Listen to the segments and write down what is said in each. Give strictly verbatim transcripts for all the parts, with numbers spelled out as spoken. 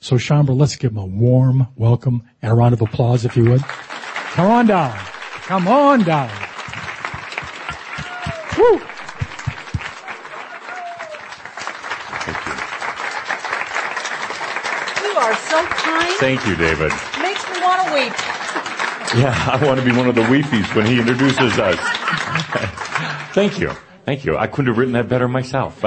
So, Shambra, let's give him a warm welcome and a round of applause, if you would. Come on down. Come on down. Woo! You are so kind. Thank you, David. Makes me want to weep. Yeah, I want to be one of the weepies when he introduces us. Thank you. Thank you. I couldn't have written that better myself.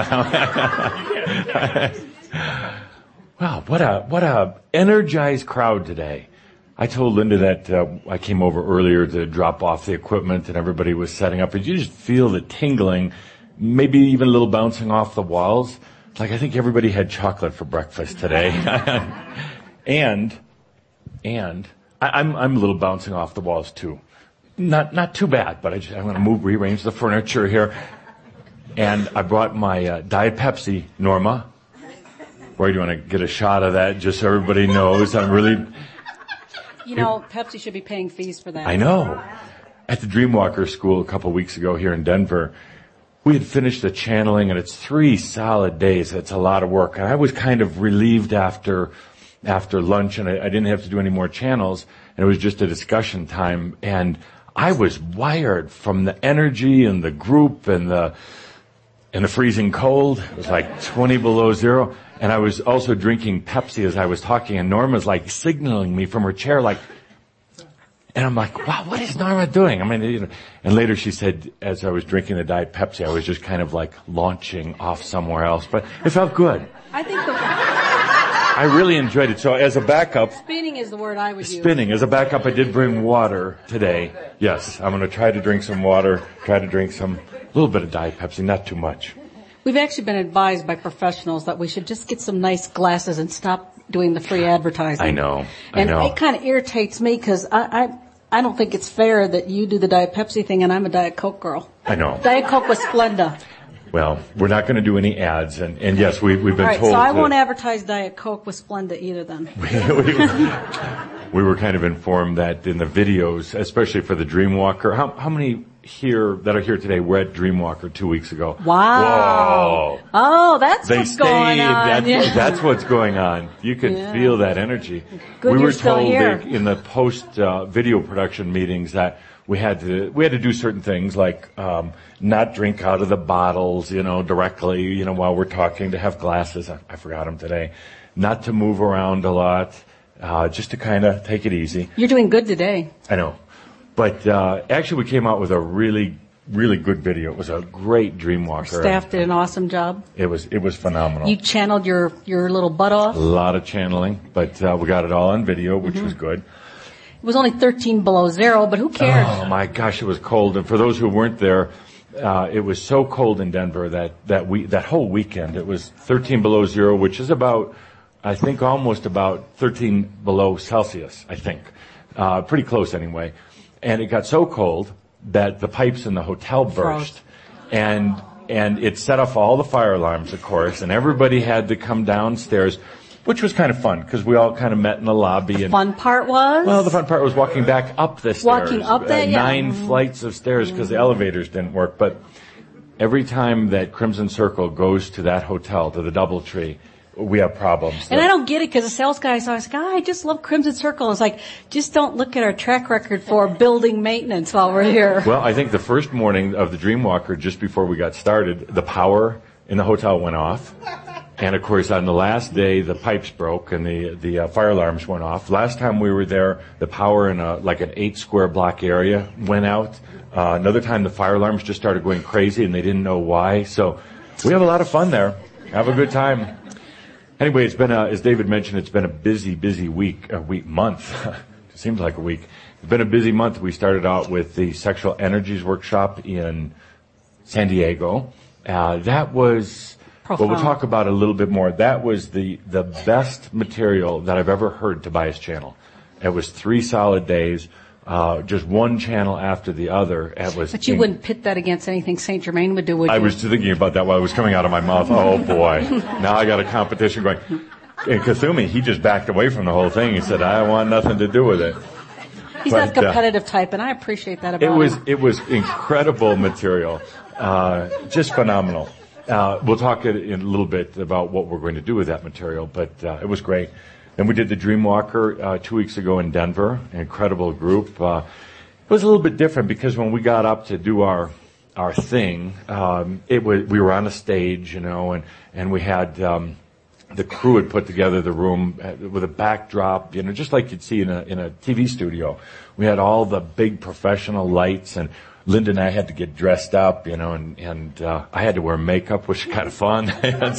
Wow, what a, what a energized crowd today. I told Linda that uh, I came over earlier to drop off the equipment and everybody was setting up. And you just feel the tingling, maybe even a little bouncing off the walls. Like I think everybody had chocolate for breakfast today. and, and, I, I'm, I'm a little bouncing off the walls too. Not, not too bad, but I just, I'm going to move, rearrange the furniture here. And I brought my uh, Diet Pepsi, Norma. Where do you want to get a shot of that just so everybody knows? I'm really... You know, Pepsi should be paying fees for that. I know. At the Dreamwalker School a couple of weeks ago here in Denver, we had finished the channeling, and it's three solid days. It's a lot of work. And I was kind of relieved after after lunch, and I, I didn't have to do any more channels, and it was just a discussion time. And I was wired from the energy and the group and the and the freezing cold. It was like twenty below zero. And I was also drinking Pepsi as I was talking, and Norma's like signaling me from her chair, like, and I'm like, wow, what is Norma doing? I mean, you know, and later she said, as I was drinking the Diet Pepsi, I was just kind of like launching off somewhere else, but it felt good. I think the... I really enjoyed it. So as a backup... Spinning is the word I would use. Spinning. As a backup, I did bring water today. Yes, I'm going to try to drink some water, try to drink some, a little bit of Diet Pepsi, not too much. We've actually been advised by professionals that we should just get some nice glasses and stop doing the free advertising. I know. I and know. it kind of irritates me because I, I, I don't think it's fair that you do the Diet Pepsi thing and I'm a Diet Coke girl. I know. Diet Coke with Splenda. Well, we're not going to do any ads, and, and yes, we, we've been All right, told. So I that won't advertise Diet Coke with Splenda either then. we, we were kind of informed that in the videos, especially for the Dreamwalker, how, how many here that are here today were at Dreamwalker two weeks ago? Wow. Whoa. Oh, that's they what's stayed. going on. That's, Yeah. that's what's going on. You can Yeah. feel that energy. Good we you're were still told here. that in the post uh, video production meetings that we had to we had to do certain things like um, not drink out of the bottles, you know, directly, you know, while we're talking. To have glasses. I, I forgot them today. Not to move around a lot. Uh, just to kind of take it easy. You're doing good today. I know. But uh, actually, we came out with a really, really good video. It was a great Dreamwalker. Staff did an awesome job. It was it was phenomenal. You channeled your, your little butt off. A lot of channeling, but uh, we got it all on video, which Mm-hmm. was good. It was only thirteen below zero, but who cares? Oh my gosh, it was cold. And for those who weren't there, uh, it was so cold in Denver that that we that whole weekend it was thirteen below zero, which is about, I think, almost about thirteen below Celsius. I think, uh, pretty close anyway. And it got so cold that the pipes in the hotel burst, Froze. and and it set off all the fire alarms, of course, and everybody had to come downstairs. Which was kind of fun, because we all kind of met in the lobby. The and, fun part was? Well, the fun part was walking back up the stairs. Walking up there, uh, yeah. Nine Mm-hmm. flights of stairs, because the elevators didn't work. But every time that Crimson Circle goes to that hotel, to the Doubletree, we have problems. And I don't get it, because the sales guy is always like, oh, I just love Crimson Circle. It's like, just don't look at our track record for building maintenance while we're here. Well, I think the first morning of the Dreamwalker, just before we got started, the power in the hotel went off. And of course, on the last day, the pipes broke and the the uh, fire alarms went off. Last time we were there, the power in a like an eight square block area went out. Uh, another time, the fire alarms just started going crazy and they didn't know why. So we have a lot of fun there. Have a good time. Anyway, it's been a, as David mentioned, it's been a busy, busy week, a week month. It seems like a week. It's been a busy month. We started out with the Sexual Energies Workshop in San Diego. Uh, that was. Profound. Well, we'll talk about it a little bit more. That was the, the best material that I've ever heard Tobias channel. It was three solid days, uh, just one channel after the other. It was. But you in- wouldn't pit that against anything Saint Germain would do, would you? I was thinking about that while it was coming out of my mouth. Oh boy. Now I got a competition going. And Kathumi, he just backed away from the whole thing. He said, I want nothing to do with it. He's But, not a competitive uh, type, and I appreciate that about It was, him. it was incredible material. Uh, just phenomenal. Uh, we'll talk in a little bit about what we're going to do with that material, but uh, it was great. Then we did the Dreamwalker uh, two weeks ago in Denver. An incredible group. Uh, it was a little bit different because when we got up to do our our thing, um, it was we were on a stage, you know, and and we had um, the crew had put together the room with a backdrop, you know, just like you'd see in a in a T V studio. We had all the big professional lights, and Linda and I had to get dressed up, you know, and, and uh, I had to wear makeup, which was kind of fun.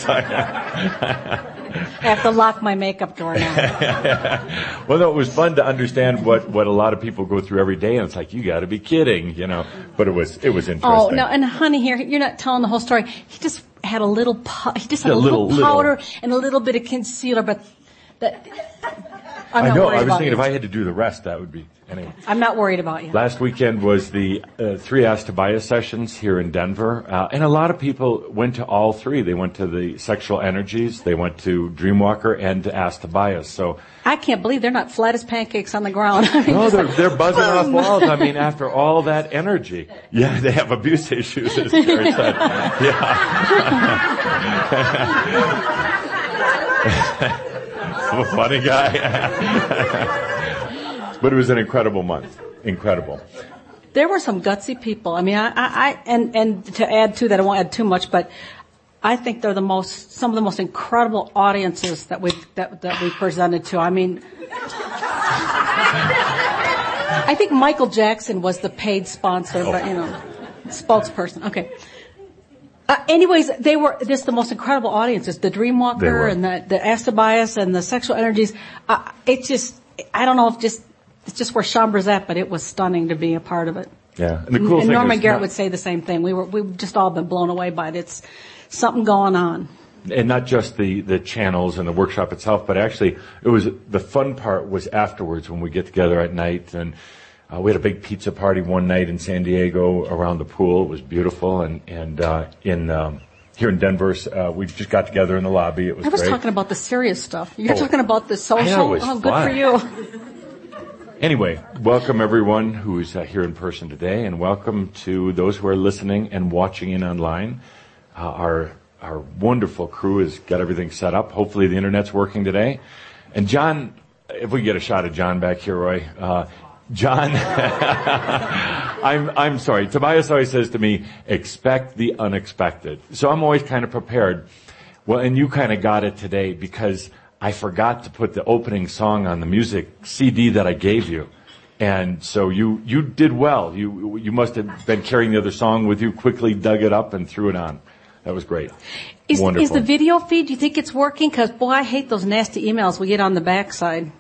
I have to lock my makeup drawer now. Well, no, it was fun to understand what, what a lot of people go through every day, and it's like, you got to be kidding, you know. But it was it was interesting. Oh, no, and honey, here, you're not telling the whole story. He just had a little, pu- he just had A a little, little- powder little. and a little bit of concealer, but that, I'm I not know. worried I was about thinking you. if I had to do the rest, that would be anyway. I'm not worried about you. Last weekend was the uh, three Ask Tobias sessions here in Denver, uh, and a lot of people went to all three. They went to the Sexual Energies, they went to Dreamwalker, and to Ask Tobias. So I can't believe they're not flat as pancakes on the ground. I mean, no, just they're like, they're buzzing off boom. walls. I mean, after all that energy, yeah, they have abuse issues, as Terry said. Yeah. I'm a funny guy. But it was an incredible month. Incredible. There were some gutsy people. I mean, I, I, I and, and to add to that, I won't add too much, but I think they're the most, some of the most incredible audiences that we, that, that we presented to. I mean, I think Michael Jackson was the paid sponsor, but you know, spokesperson. Okay. Uh, anyways, they were just the most incredible audiences. The They were. Dreamwalker and the, the Ask Tobias and the Sexual Energies. Uh, it's just, I don't know if just, it's just where Chambra's at, but it was stunning to be a part of it. Yeah. And the cool and thing Norman is Garrett not- would say the same thing. We were, we've just all been blown away by it. It's something going on. And not just the, the channels and the workshop itself, but actually it was, the fun part was afterwards when we get together at night, and uh, we had a big pizza party one night in San Diego around the pool. It was beautiful. And, and, uh, in, um, here in Denver, uh, we just got together in the lobby. It was I was great. talking about the serious stuff. You're Oh. talking about the social. I know, it was oh, good fun. for you. Anyway, welcome everyone who's uh, here in person today, and welcome to those who are listening and watching in online. Uh, our our wonderful crew has got everything set up. Hopefully the internet's working today. And John, if we get a shot of John back here, Roy. Uh, John, I'm I'm sorry. Tobias always says to me, expect the unexpected. So I'm always kind of prepared. Well, and you kind of got it today because I forgot to put the opening song on the music C D that I gave you. And so you, you did well. You, you must have been carrying the other song with you, quickly dug it up and threw it on. That was great. Is, Wonderful. is the video feed, do you think it's working? Because, boy, I hate those nasty emails we get on the backside.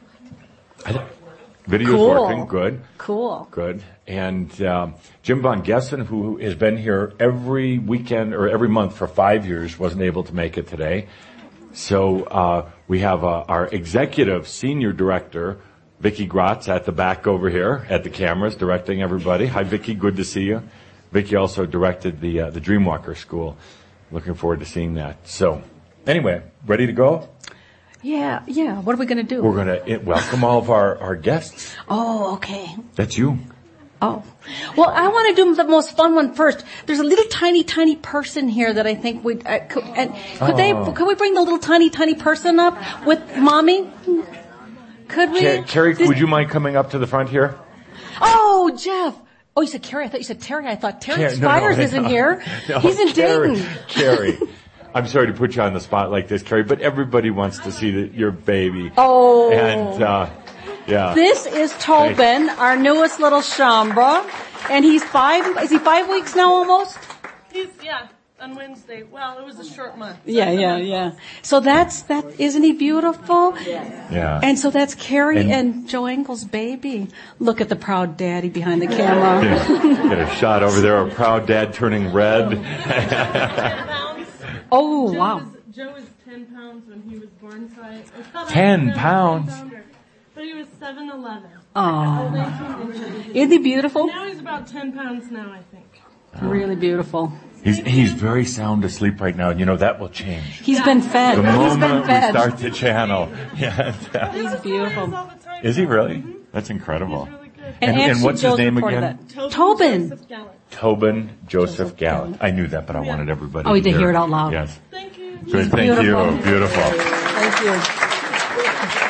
I, video's Cool. working. Good. Cool. Good. And um, Jim Von Gessen, who has been here every weekend or every month for five years, wasn't able to make it today. So uh, we have uh, our executive senior director, Vicki Grotz, at the back over here at the cameras, directing everybody. Hi, Vicki. Good to see you. Vicki also directed the uh, the Dreamwalker School. Looking forward to seeing that. So, anyway, ready to go? Yeah, yeah. What are we going to do? We're going to welcome all of our, our guests. Oh, okay. That's you. Oh. Well, I want to do the most fun one first. There's a little tiny, tiny person here that I think we uh, could, and could they, Oh. could we bring the little tiny, tiny person up with mommy? Could we? Ca- Carrie, Did- would you mind coming up to the front here? Oh, Jeff. Oh, you said Carrie. I thought you said Terry. I thought Terry Car- no, no, Spires no. isn't here. No, He's in Carrie, Dayton. Carrie, I'm sorry to put you on the spot like this, Carrie, but everybody wants to see the, your baby. Oh. And, uh, yeah. This is Tobin, our newest little Shambra, and he's five. Is he five weeks now almost? He's, yeah, on Wednesday. Well, it was a short month. Yeah, yeah, yeah. So that's that. Isn't he beautiful? Yeah. And so that's Carrie And- and, Joe Engel's baby. Look at the proud daddy behind the camera. Yeah. Get a shot over there, a proud dad turning red. ten pounds. Oh Joe wow. Was, Joe was ten pounds when he was born, so I, I thought ten I was a pounds? ten-pounder. But he was seven eleven. Oh, nineteen inches. isn't he beautiful? Now he's about ten pounds now, I think. Really beautiful. He's, he's very sound asleep right now, and you know, that will change. He's been fed. The He's moment been we fed. start the channel. Yeah. He's beautiful. All the time. Is he really? That's incredible. He's really good. And, And- and actually, what's his Joe's name reported again? that. Tobin. Joseph Gallant. Tobin Joseph Joseph Gallant. Gallant. I knew that, but I wanted everybody Oh, to to hear it out loud. Yes. Thank you. Good. Thank beautiful. you. Beautiful. Thank you.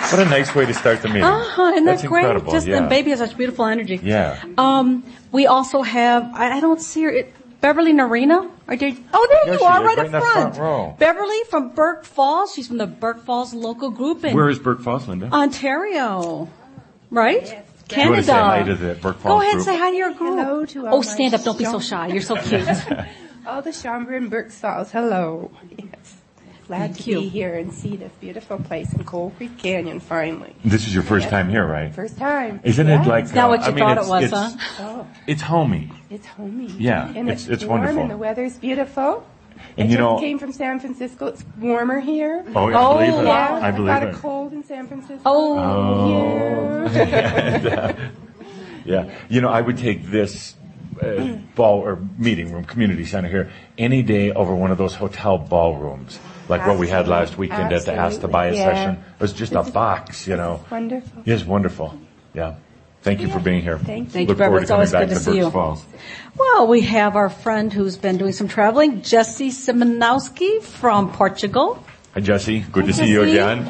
What a nice way to start the meeting. Uh-huh, and that's that's great. incredible. Just yeah. the baby has such beautiful energy. Yeah. Um, we also have, I, I don't see her, it, Beverly Narina. Or did, oh, there There you she are, is, right right up in the front. front row. Beverly from Burke Falls. She's from the Burke Falls local group in Where is Burke Falls, Linda? Ontario. Right? You Canada. want to say hi to the Burke Falls Go ahead, group? say hi to your group. Hello to all oh, my stand up. Don't be so shy. You're so cute. all the Schomburg and Burke Falls. Hello. Yes. Glad Thank to you. be here and see this beautiful place in Coal Creek Canyon finally. This is your first Yes. time here, right? First time. Isn't Yes. it like... Not uh, what you I mean, thought it's, it was, it's, huh? Oh, It's homey. it's homey. Yeah, And it's- it's, it's warm wonderful. and the weather's beautiful. And I you just know- came from San Francisco. It's warmer here. Oh, I Oh, believe it. wow. I believe got it. a cold in San Francisco. Oh. Yeah. Yeah. You know, I would take this uh, ball or meeting room, community center here, any day over one of those hotel ballrooms, like what we had last weekend at the Ask to Buy a Absolutely, yeah. session. It was just a box, you know. Wonderful. It's wonderful. Yeah. Thank you for being here. Thank you. Thank Look you, Barbara. forward It's to always coming good back to to see Burke you. Falls. Well, we have our friend who's been doing some traveling, Jesse Simonowski from Portugal. Hi, Jesse. Good to Hi, see you Jesse. again.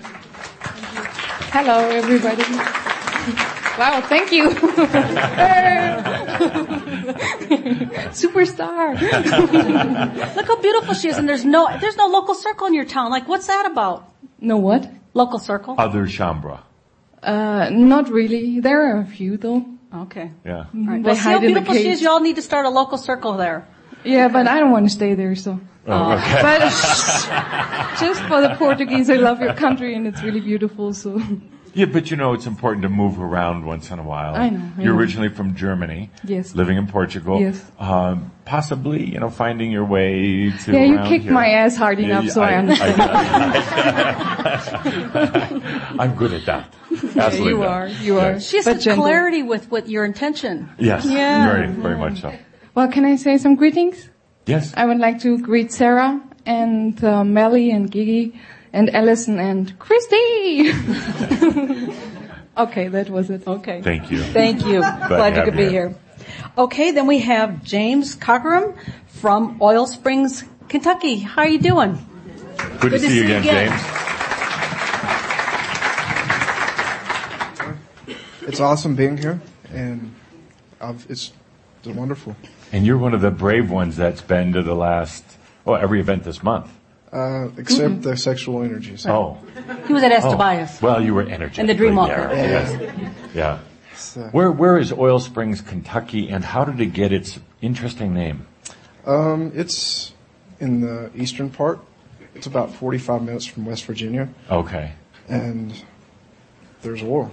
Hello, everybody. Wow, thank you. Superstar. Look how beautiful she is, and there's no there's no local circle in your town. Like, what's that about? No what? Local circle? Other Shambra. Uh, not really. There are a few though. Okay. Yeah. All right. They Well, see how hide in the beautiful she caves. is. You all need to start a local circle there. Yeah, but I don't want to stay there, so. Oh, okay. But just for the Portuguese, I love your country and it's really beautiful, so. Yeah, but you know, it's important to move around once in a while. I know, I You're know. originally from Germany. Yes. Living in Portugal. Yes. Um, possibly, you know, finding your way to Yeah, you around kicked here. my ass hard Yeah, enough, so I, understand. I, I'm good at that. Absolutely. you not. are, you are. She has But such gentle. clarity with, with your intention. Yes. Yeah. Very, very much so. Well, can I say some greetings? Yes. I would like to greet Sarah and uh, Melly and Gigi and Allison and Christy. Okay, that was it. Okay. Thank you. Thank you. Glad to you have could be you here. Okay, then we have James Cockerham from Oil Springs, Kentucky. How are you doing? Good, to, see you again, James. It's awesome being here, and I've, it's, it's wonderful. And you're one of the brave ones that's been to the last, oh, every event this month. Uh, except the sexual energies. Oh. He was at oh. Estebayas. Well, you were energetic. And the Dreamwalker. Yes. Yeah. It's, uh, Where, where is Oil Springs, Kentucky, and how did it get its interesting name? Um, it's in the eastern part. It's about forty-five minutes from West Virginia, Okay. and there's oil.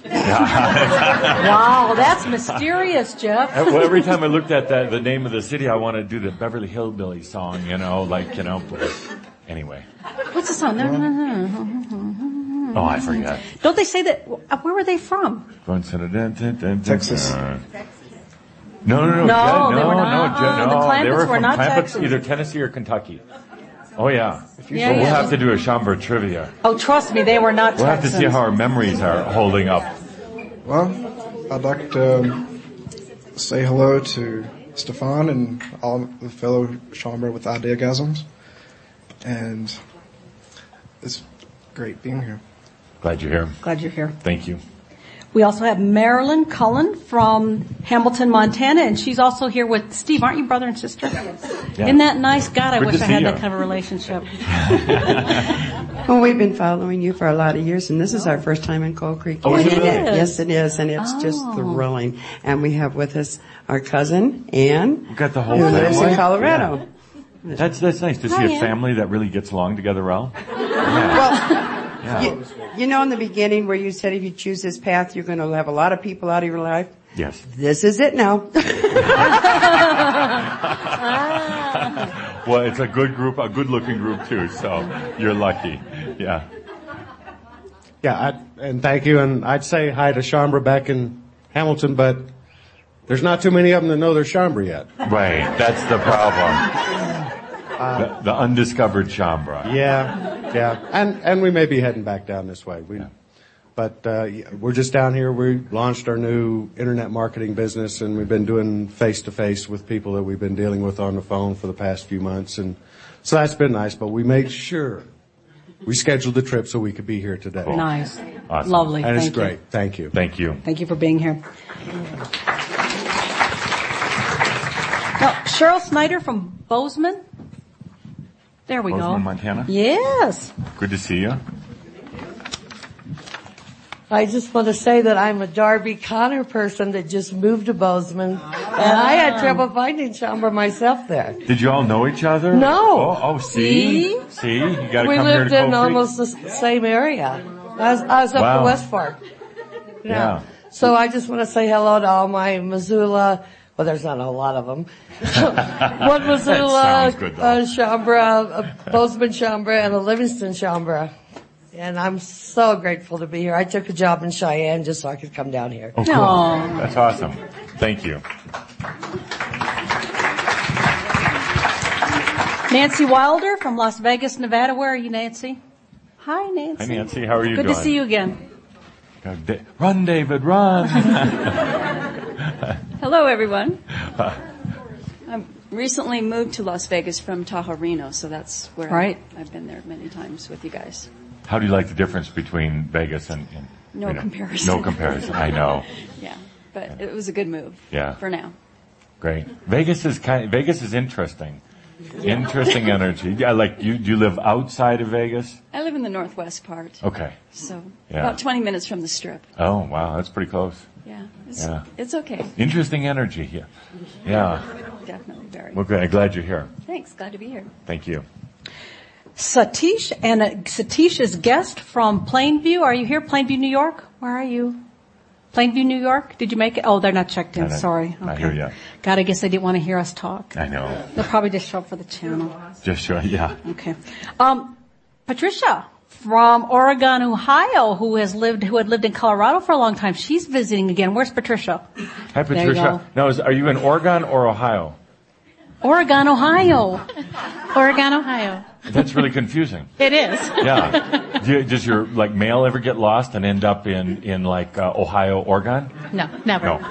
Wow, that's mysterious, Jeff. Uh, Well, every time I looked at that, the name of the city, I want to do the Beverly Hillbillies song, you know, like, you know. Anyway. What's the song? No, no, no. Oh, I forgot. Don't they say that? uh, Where were they from? Texas. No, no, no. No, Je- no, they were no, not. Je- Uh, the no, they Clampetts were were from not Clampett, Texas. either Tennessee or Kentucky. Oh, yeah. Yeah, But we'll yeah. have to do a Schomburg trivia. Oh, trust me, they were not We'll have to Texans. see how our memories are holding up. Well, I'd like to say hello to Stefan and all the fellow Schomburg with Ideagasms, and it's great being here. Glad you're here. Glad you're here. Thank you. We also have Marilyn Cullen from Hamilton, Montana, and she's also here with Steve. Aren't you brother and sister? Yeah. Isn't that nice? God, I Good wish to I see had you. that kind of relationship. Well, we've been following you for a lot of years, and this is our first time in Coal Creek. Oh, is it really? Yes, it is, and it's just Oh. thrilling. And we have with us our cousin, Ann, We've got the whole who lives family. in Colorado. Yeah. That's, that's nice to see Hi, a Ann. family that really gets along together well. Well, Yeah. you, you know in the beginning where you said if you choose this path, you're going to have a lot of people out of your life? Yes. This is it now. Well, it's a good group, a good-looking group too. So you're lucky. Yeah. Yeah, I, and thank you. And I'd say hi to Schomburg back in Hamilton, but there's not too many of them that know they're Schomburg yet. Right. That's the problem. the, the undiscovered Shambra. Yeah, yeah. And and we may be heading back down this way. We, Yeah. But uh, yeah, we're just down here. We launched our new internet marketing business, and we've been doing face-to-face with people that we've been dealing with on the phone for the past few months. And so that's been nice, but we made sure we scheduled the trip so we could be here today. Cool. Nice. Awesome. Lovely. And it's Thank you. great. Thank you. Thank you. Thank you for being here. Now, Cheryl Snyder from Bozeman. There we Bozeman, go. Montana. Yes. Good to see you. I just want to say that I'm a Darby Connor person that just moved to Bozeman, and I had trouble finding Chambra myself there. Did you all know each other? No. Oh, oh see? See? See? You gotta We come here to lived Coal in Creek. almost the s- same area. I was, I was up Wow. in West Fork. Yeah. So I just want to say hello to all my Missoula. Well, there's not a lot of them. One Missoula, sounds good, though. uh, Chambra, a Bozeman Chambra, and a Livingston Chambra. And I'm so grateful to be here. I took a job in Cheyenne just so I could come down here. Oh, cool. Aw. That's awesome. Thank you. Nancy Wilder from Las Vegas, Nevada. Where are you, Nancy? Hi, Nancy. Hi, Nancy. How are you Good doing? to see you again. Run, David, run. Hello, everyone. I recently moved to Las Vegas from Tahoe, Reno, so that's where Right. I, I've been there many times with you guys. How do you like the difference between Vegas and... and No you know, comparison. No comparison. I know. Yeah, but it was a good move. Yeah. For now. Great. Vegas is kind. Vegas is interesting. Interesting energy. Yeah, like you. Do you live outside of Vegas? I live in the northwest part. Okay. So Yeah. about twenty minutes from the Strip. Oh wow, that's pretty close. Yeah. It's, Yeah. it's okay. Interesting energy here. Yeah. Definitely very. Well, good. I'm glad you're here. Thanks. Glad to be here. Thank you. Satish, and uh, Satish is guest from Plainview. Are you here, Plainview, New York? Where are you? Plainview, New York? Did you make it? Oh, they're not checked in. I don't- Sorry. I hear ya. God, I guess they didn't want to hear us talk. I know. They'll probably just show up for the channel. Just sure. Yeah. Okay. Um, Patricia from Oregon, Ohio, who has lived, who had lived in Colorado for a long time. She's visiting again. Where's Patricia? Hi, There you Patricia. Now, is, are you in Oregon or Ohio? Oregon, Ohio. Oregon, Ohio. That's really confusing. It is. Yeah. Do you, does your like mail ever get lost and end up in in like uh, Ohio, Oregon? No, never. No.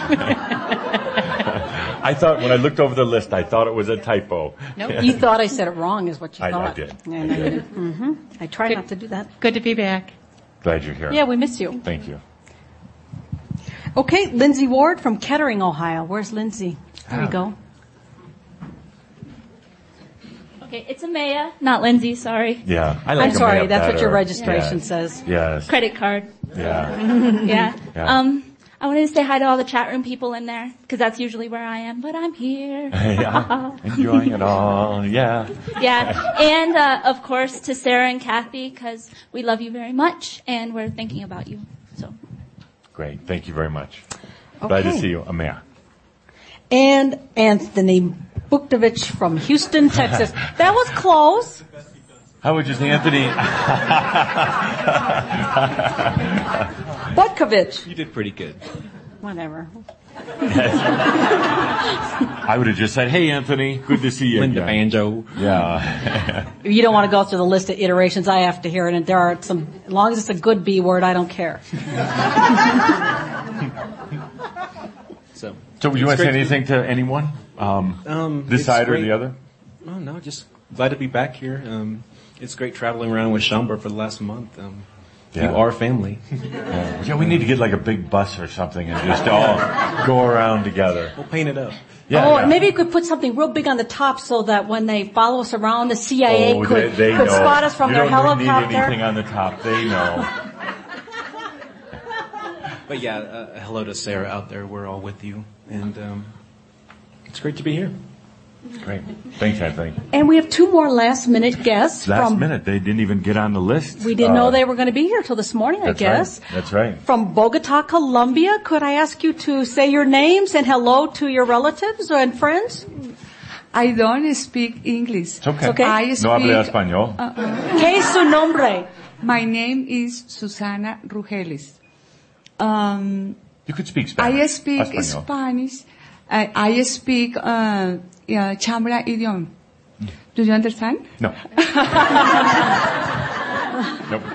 I thought when I looked over the list, I thought it was a typo. Nope. You thought I said it wrong, is what you I- I thought. did. Yeah, I know you did. Mm-hmm. I try not to do that. Good to be back. Glad you're here. Yeah, we miss you. Thank you. Okay, Lindsay Ward from Kettering, Ohio. Where's Lindsay? There Ah. you go. Okay, it's Amaya, not Lindsay, sorry. Yeah, I like I'm sorry, Amaya that's what your better. registration Yes. says. Yes. Credit card. Yeah. yeah. Yeah. Um, I wanted to say hi to all the chat room people in there, because that's usually where I am, but I'm here. Yeah. Enjoying it all. Yeah. Yeah. And, uh, of course, to Sarah and Kathy, because we love you very much, and we're thinking about you. So. Great. Thank you very much. Glad to Okay. see you, Amaya. And Anthony Buktovich from Houston, Texas. That was close. How would you say, Anthony? Butkovich. You did pretty good. Whatever. I would have just said, hey, Anthony, good to see you. Linda again. Banjo. Yeah. You don't want to go through the list of iterations. I have to hear it, and there are some. As long as it's a good B word, I don't care. So, So would you want it's to say great anything to anyone? Um, Um, this it's side or great. the other? Oh no, just glad to be back here. Um, it's great traveling around with Schomburg for the last month. Um, Yeah. You are family. Yeah. Yeah, we need to get like a big bus or something and just all go around together. We'll paint it up. Yeah, oh, yeah. maybe you could put something real big on the top so that when they follow us around, the C I A Oh, could, they, they could know. spot us from you their don't helicopter. need anything on the top. They know. But yeah, uh, hello to Sarah out there. We're all with you, and um, it's great to be here. Great. Thanks, Anthony. And we have two more last minute guests Last from. minute, they didn't even get on the list. We didn't Uh, know they were going to be here till this morning, I That's guess. right. That's right. From Bogota, Colombia, could I ask you to say your names and hello to your relatives and friends? I don't speak English. It's okay. okay. I speak, No habla español. Uh-uh. ¿Qué es su nombre? My name is Susana Rugeles. Um, You could speak Spanish. I speak Español. Spanish. I, I speak uh, uh, Chambra idiom. Do you understand? No. Nope.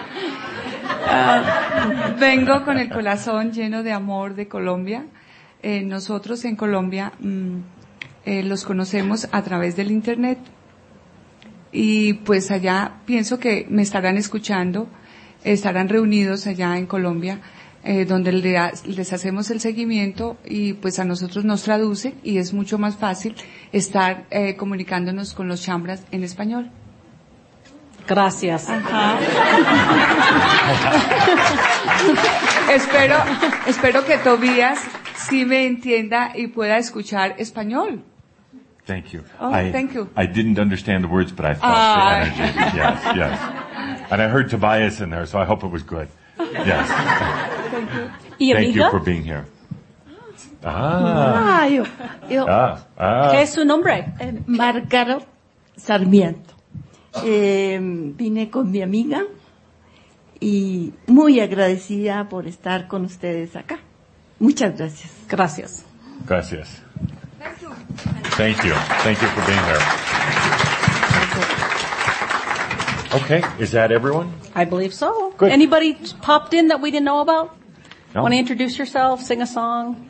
Uh, vengo con el corazón lleno de amor de Colombia. Eh, nosotros en Colombia mm, eh, los conocemos a través del internet. y pues allá pienso que me estarán escuchando, estarán reunidos allá en Colombia, eh, donde les hacemos el seguimiento y pues a nosotros nos traduce y es mucho más fácil estar eh, comunicándonos con los chambras en español. Gracias. Ajá. espero, espero que Tobías sí me entienda y pueda escuchar español. Thank you. Oh, I, thank you. I didn't understand the words, but I felt Ah. the energy. Yes, yes. And I heard Tobias in there, so I hope it was good. Yes. Thank you. ¿Y Thank you amiga? for being here. Ah. Ah, yo, yo, Ah, ah. ¿Qué es su nombre? eh, Margarot Sarmiento. Eh, vine con mi amiga y muy agradecida por estar con ustedes acá. Muchas gracias. Gracias. Gracias. Thank you. Thank you for being here. Okay, is that everyone? I believe so. Good. Anybody popped in that we didn't know about? No. Want to introduce yourself, sing a song?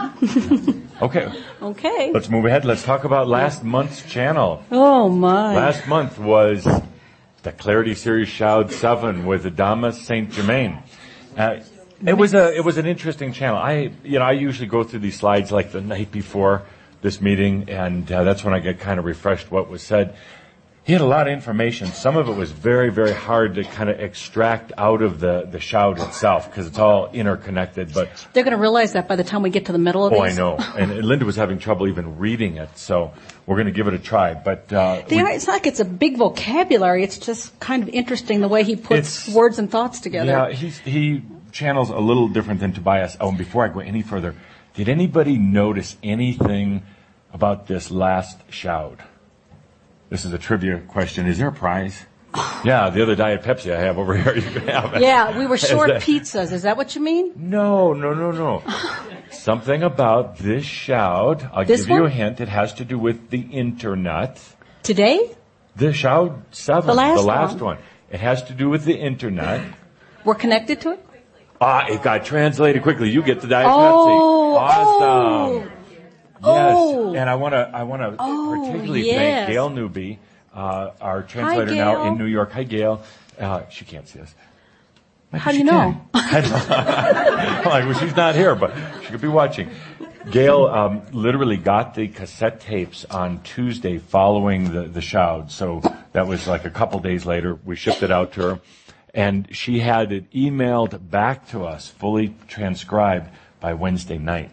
Okay. Okay. Let's move ahead. Let's talk about last month's channel. Oh my. Last month was the Clarity Series Shoud seven with Adama Saint Germain. Uh, it was a, it was an interesting channel. I, you know, I usually go through these slides like the night before this meeting, and uh, that's when I get kind of refreshed what was said. He had a lot of information. Some of it was very, very hard to kind of extract out of the, the shout itself because it's all interconnected. But They're going to realize that by the time we get to the middle of oh, these. I know. And Linda was having trouble even reading it, so we're going to give it a try. But uh, They we- are, it's not like it's a big vocabulary. It's just kind of interesting the way he puts It's- words and thoughts together. yeah, he's, he channels a little different than Tobias. Oh, and before I go any further, did anybody notice anything about this last shout? This is a trivia question. Is there a prize? Yeah, the other Diet Pepsi I have over here, you can have it. Yeah, we were short Is that- pizzas. Is that what you mean? No, no, no, no. Something about this shout. I'll This give you a one? hint. It has to do with the internet. Today? The shout seven, The last last one. one. It has to do with the internet. We're connected to it? Ah, it got translated quickly. You get the Diet Oh, Pepsi. Awesome. Yes, Oh. and I want to I want to Oh, particularly yes. thank Gail Newby, uh, our translator Hi, now Gail. in New York. Hi, Gail. Uh, she can't see us. Maybe How do she you know? can. I don't know. Like, well, she's not here, but she could be watching. Gail um, literally got the cassette tapes on Tuesday following the the shout, so that was like a couple days later. We shipped it out to her, and she had it emailed back to us, fully transcribed by Wednesday night.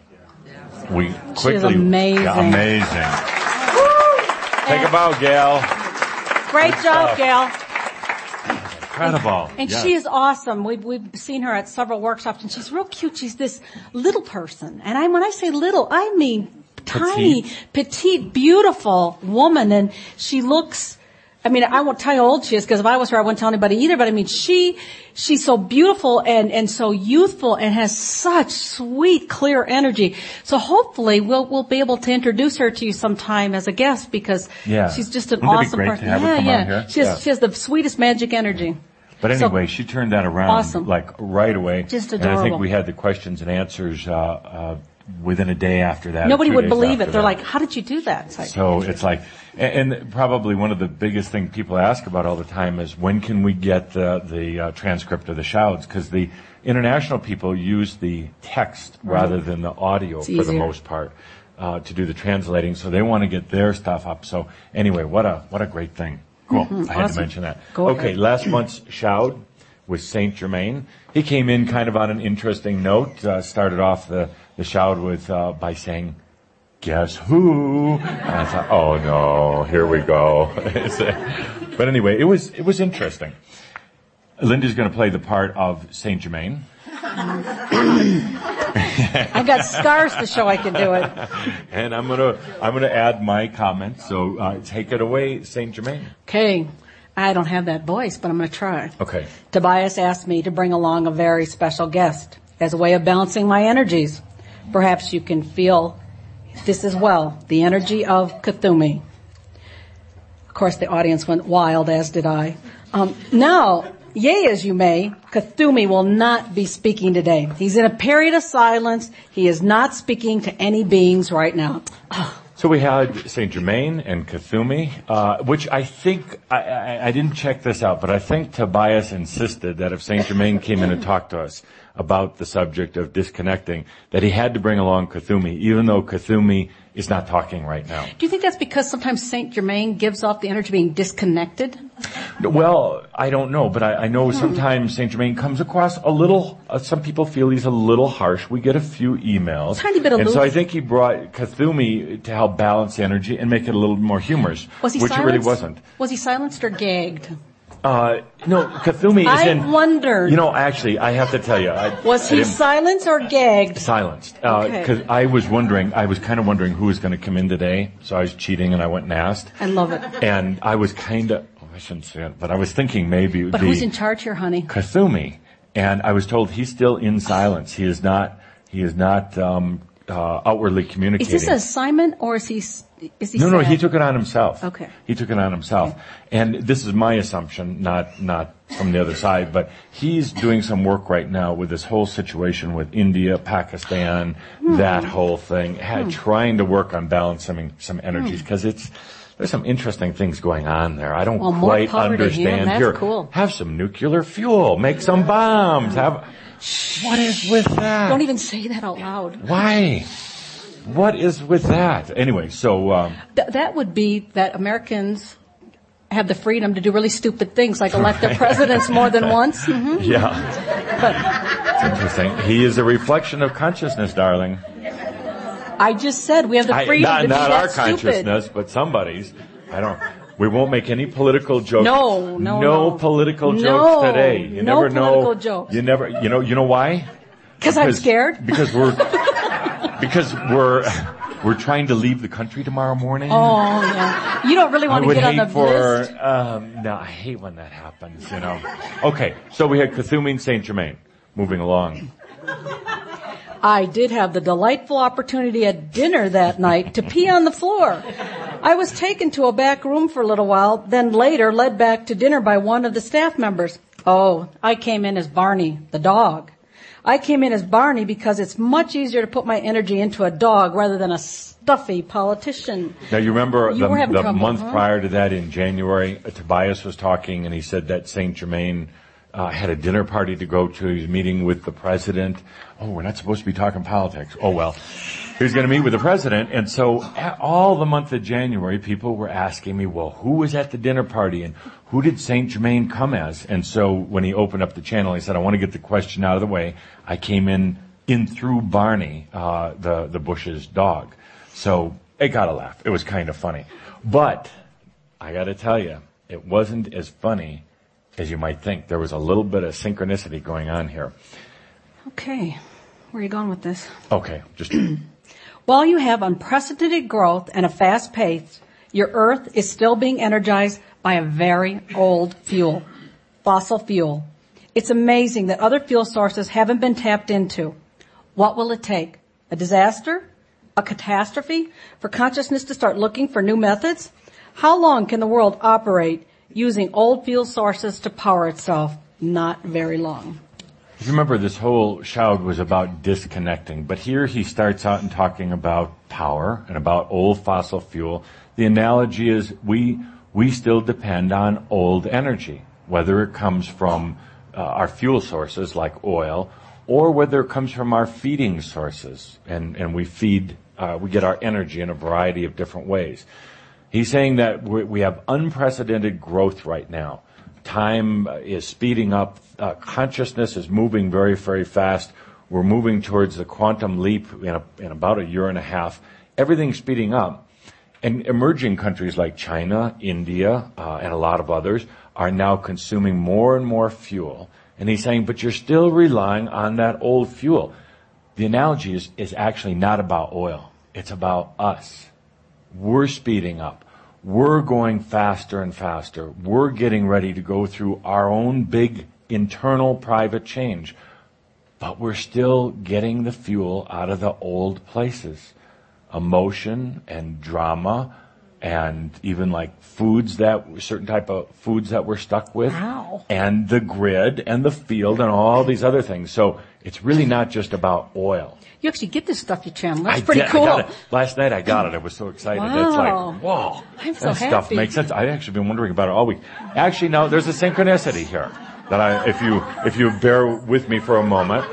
We quickly, amazing. Yeah, amazing. Take a bow, Gail. Great job, Gail. Incredible. And Yes. she is awesome. We've, we've seen her at several workshops, and she's real cute. She's this little person. And I, when I say little, I mean tiny, petite, beautiful woman. And she looks, I mean, I won't tell you how old she is, because if I was her, I wouldn't tell anybody either. But I mean, she, she's so beautiful and, and so youthful and has such sweet, clear energy. So hopefully we'll, we'll be able to introduce her to you sometime as a guest, because Yeah. she's just an Wouldn't that be awesome great to person. have her yeah, come yeah. on here? She has, Yeah. she has the sweetest magic energy. But So- anyway, she turned that around Awesome. like right away. Just And I think adorable. we had the questions and answers uh, uh, within a day after that. or Nobody two would days believe after it. They're that. like, how did you do that? It's like, So it's like, and, and probably one of the biggest things people ask about all the time is when can we get the, the uh, transcript of the shouts? Because the international people use the text rather than the audio It's for the easier. most part uh, to do the translating. So they want to get their stuff up. So anyway, what a what a great thing. Cool. Mhm, I had awesome. to mention that. Go okay, ahead. last month's shout was Saint Germain. He came in kind of on an interesting note. Uh, started off the the shout with uh, by saying, "Guess who?" And I thought, "Oh no, here we go." But anyway, it was it was interesting. Linda's going to play the part of Saint Germain. I've got scars to show I can do it. And I'm gonna I'm gonna add my comments. So uh, take it away, Saint Germain. Okay. I don't have that voice, but I'm going to try. Okay. Tobias asked me to bring along a very special guest as a way of balancing my energies. Perhaps you can feel this as well, the energy of Cthulhu. Of course, the audience went wild, as did I. Um, now, yea as you may, Cthulhu will not be speaking today. He's in a period of silence. He is not speaking to any beings right now. So we had Saint Germain and Kuthumi, uh, which I think, I, I, I didn't check this out, but I think Tobias insisted that if Saint Germain came in and talked to us about the subject of disconnecting, that he had to bring along Kuthumi, even though Kuthumi is not talking right now. Do you think that's because sometimes Saint Germain gives off the energy of being disconnected? Well, I don't know, but I, I know hmm. sometimes Saint Germain comes across a little, uh, some people feel he's a little harsh. We get a few emails. Tiny bit of And loose. so I think he brought Kuthumi to help balance the energy and make it a little more humorous, was he which silenced? it really wasn't. Was he silenced or gagged? Uh, no, Kuthumi is I in... wondered. You know, actually, I have to tell you. I, was I he silenced or gagged? Silenced. Uh, okay. Cause I was wondering, I was kind of wondering who was going to come in today, so I was cheating and I went and asked. I love it. And I was kind of, oh, I shouldn't say it, but I was thinking maybe it would but be... But who's in charge here, honey? Kuthumi. And I was told he's still in silence. He is not, he is not, um, uh, outwardly communicating. Is this an assignment or is he, is he No, sad? no, he took it on himself. Okay. He took it on himself. Okay. And this is my assumption, not, not from the other side, but he's doing some work right now with this whole situation with India, Pakistan, hmm. that whole thing, hmm. trying to work on balancing some energies, because hmm. it's, there's some interesting things going on there. I don't well, quite more understand. That's Here, cool. Have some nuclear fuel, make some bombs, have, what is with that? Don't even say that out loud. Why? What is with that? Anyway, so... Um, Th- that would be that Americans have the freedom to do really stupid things, like elect their presidents more than once. Mm-hmm. Yeah. But it's interesting. He is a reflection of consciousness, darling. I just said we have the freedom I, not, to be not that our stupid. consciousness, but somebody's. I don't... We won't make any political jokes. No, no, no. no. political no, jokes today. You no never political know. jokes. You never, you know, you know why? Because I'm scared? Because we're, because we're, we're trying to leave the country tomorrow morning. Oh, yeah. You don't really want I to get on the for, list? Um, no, I hate when that happens, you know. Okay, so we had Kuthumi and Saint Germain. Moving along. I did have the delightful opportunity at dinner that night to pee on the floor. I was taken to a back room for a little while, then later led back to dinner by one of the staff members. Oh, I came in as Barney, the dog. I came in as Barney because it's much easier to put my energy into a dog rather than a stuffy politician. Now you remember you the, the trouble, month huh? prior to that in January, uh, Tobias was talking and he said that Saint Germain uh, had a dinner party to go to. He was meeting with the president. Oh, we're not supposed to be talking politics. Oh well. He was going to meet with the president, and so all the month of January, people were asking me, well, who was at the dinner party, and who did Saint Germain come as? And so when he opened up the channel, he said, I want to get the question out of the way. I came in in through Barney, uh, the, the Bush's dog. So it got a laugh. It was kind of funny. But I got to tell you, it wasn't as funny as you might think. There was a little bit of synchronicity going on here. Okay. Where are you going with this? Okay, just... While you have unprecedented growth and a fast pace, your Earth is still being energized by a very old fuel, fossil fuel. It's amazing that other fuel sources haven't been tapped into. What will it take? A disaster? A catastrophe? For consciousness to start looking for new methods? How long can the world operate using old fuel sources to power itself? Not very long. You remember this whole Shoud was about disconnecting, but here he starts out and talking about power and about old fossil fuel. The analogy is we we still depend on old energy, whether it comes from uh, our fuel sources like oil, or whether it comes from our feeding sources, and and we feed uh, we get our energy in a variety of different ways. He's saying that we we have unprecedented growth right now. Time is speeding up. Uh, consciousness is moving very, very fast. We're moving towards the quantum leap in, a, in about a year and a half. Everything's speeding up. And emerging countries like China, India, uh, and a lot of others are now consuming more and more fuel. And he's saying, but you're still relying on that old fuel. The analogy is, is actually not about oil. It's about us. We're speeding up. We're going faster and faster. We're getting ready to go through our own big internal private change. But we're still getting the fuel out of the old places. Emotion and drama and even like foods that, certain type of foods that we're stuck with, Wow. and the grid and the field and all these other things. So it's really not just about oil. You actually get this stuff, you channel. That's I pretty did, cool. I got it. Last night I got it. I was so excited. Wow. It's like, whoa. I'm so that stuff happy. makes sense. I've actually been wondering about it all week. Actually, no, there's a synchronicity here that I, if you, if you bear with me for a moment.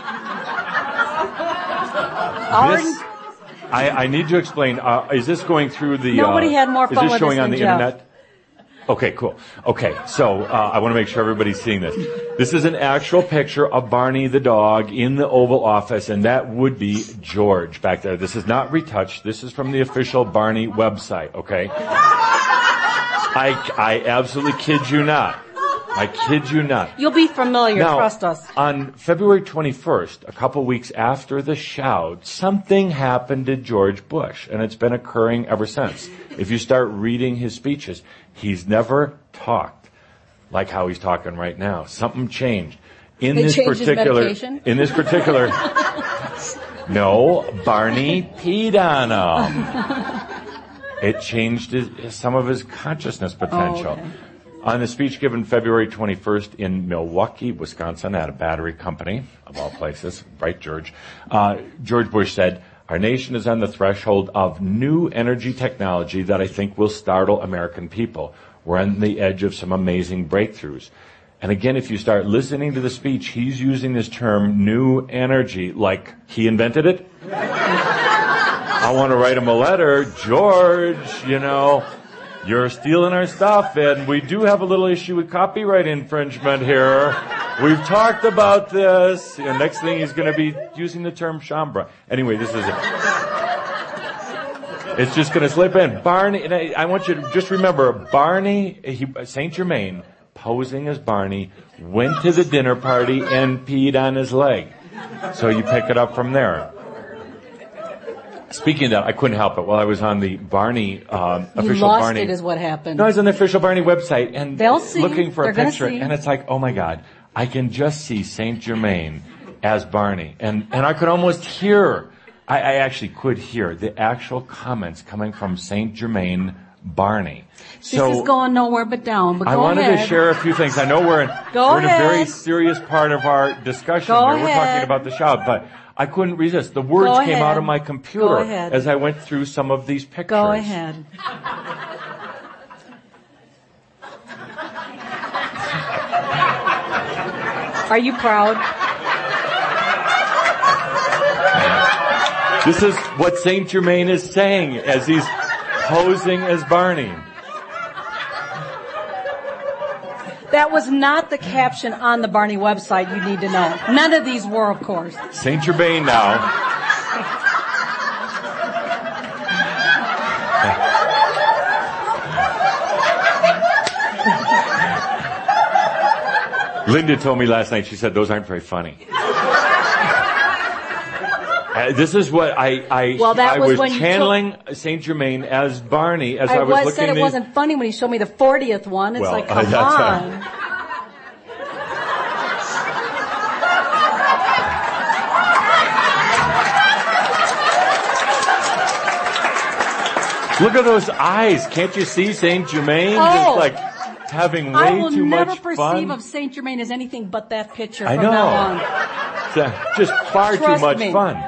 This, I, I need to explain, uh, is this going through the, Nobody uh, had more is fun this with showing this on the than Jeff. internet? Okay, cool. Okay, so uh, I want to make sure everybody's seeing this. This is an actual picture of Barney the dog in the Oval Office, and that would be George back there. This is not retouched. This is from the official Barney website, okay? I, I absolutely kid you not. I kid you not. You'll be familiar, Now, trust us. on February twenty-first, a couple weeks after the shout, something happened to George Bush, and it's been occurring ever since. If you start reading his speeches, he's never talked like how he's talking right now. Something changed. In They this changed his particular, medication? in this particular, no, Barney peed on him. It changed his, some of his consciousness potential. Oh, okay. On the speech given February twenty-first in Milwaukee, Wisconsin, at a battery company, of all places, right, George, uh, George Bush said, "Our nation is on the threshold of new energy technology that I think will startle American people. We're on the edge of some amazing breakthroughs." And again, if you start listening to the speech, he's using this term, new energy, like he invented it. I want to write him a letter, George, you know, you're stealing our stuff, and we do have a little issue with copyright infringement here. We've talked about this. You know, next thing he's going to be using the term chambra. Anyway, this is it. It's just going to slip in. Barney, and I, I want you to just remember, Barney, he, Saint Germain, posing as Barney, went to the dinner party and peed on his leg. So you pick it up from there. Speaking of that, I couldn't help it. While I was on the Barney, uh, You official lost Barney. it is what happened. No, I was on the official Barney website and They'll see. looking for They're a gonna picture, see. and it's like, oh my God, I can just see Saint Germain as Barney, and and I could almost hear, I, I actually could hear the actual comments coming from Saint Germain Barney. This So is going nowhere but down, but go I wanted ahead. to share a few things. I know we're in, Go we're in a very ahead. serious part of our discussion Go here. We're ahead. talking about the shout, but I couldn't resist. The words Go came ahead. out of my computer Go ahead. as I went through some of these pictures. Go ahead. Are you proud? This is what Saint Germain is saying as he's posing as Barney. That was not the caption on the Barney website, you need to know. None of these were, of course. Saint Germain now. Linda told me last night, she said, those aren't very funny. Uh, this is what I, I, Well, that I was was when you channeling Saint Germain as Barney as I, I was was looking said it these- wasn't funny when he showed me the fortieth one. It's Well, like, uh, come that's on. right. Look at those eyes. Can't you see Saint Germain Oh. just like having way I will too never much perceive fun? of Saint Germain as anything but that picture I from know. now on. It's, uh, just far Trust too much me. fun.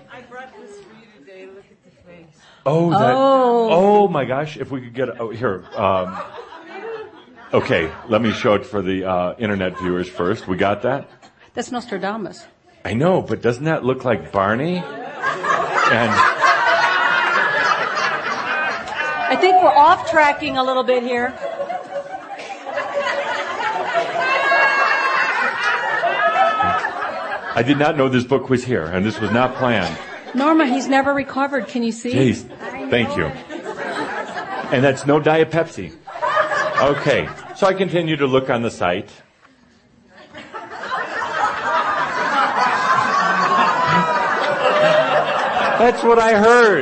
Oh, that, Oh. oh my gosh, if we could get, oh, here, um, okay, let me show it for the, uh, internet viewers first. We got that? That's Nostradamus. I know, but doesn't that look like Barney? And, I think we're off tracking a little bit here. I did not know this book was here, and this was not planned. Norma, he's never recovered. Can you see? Jeez, thank you. And that's no Diet Pepsi. Okay, so I continue to look on the site. That's what I heard.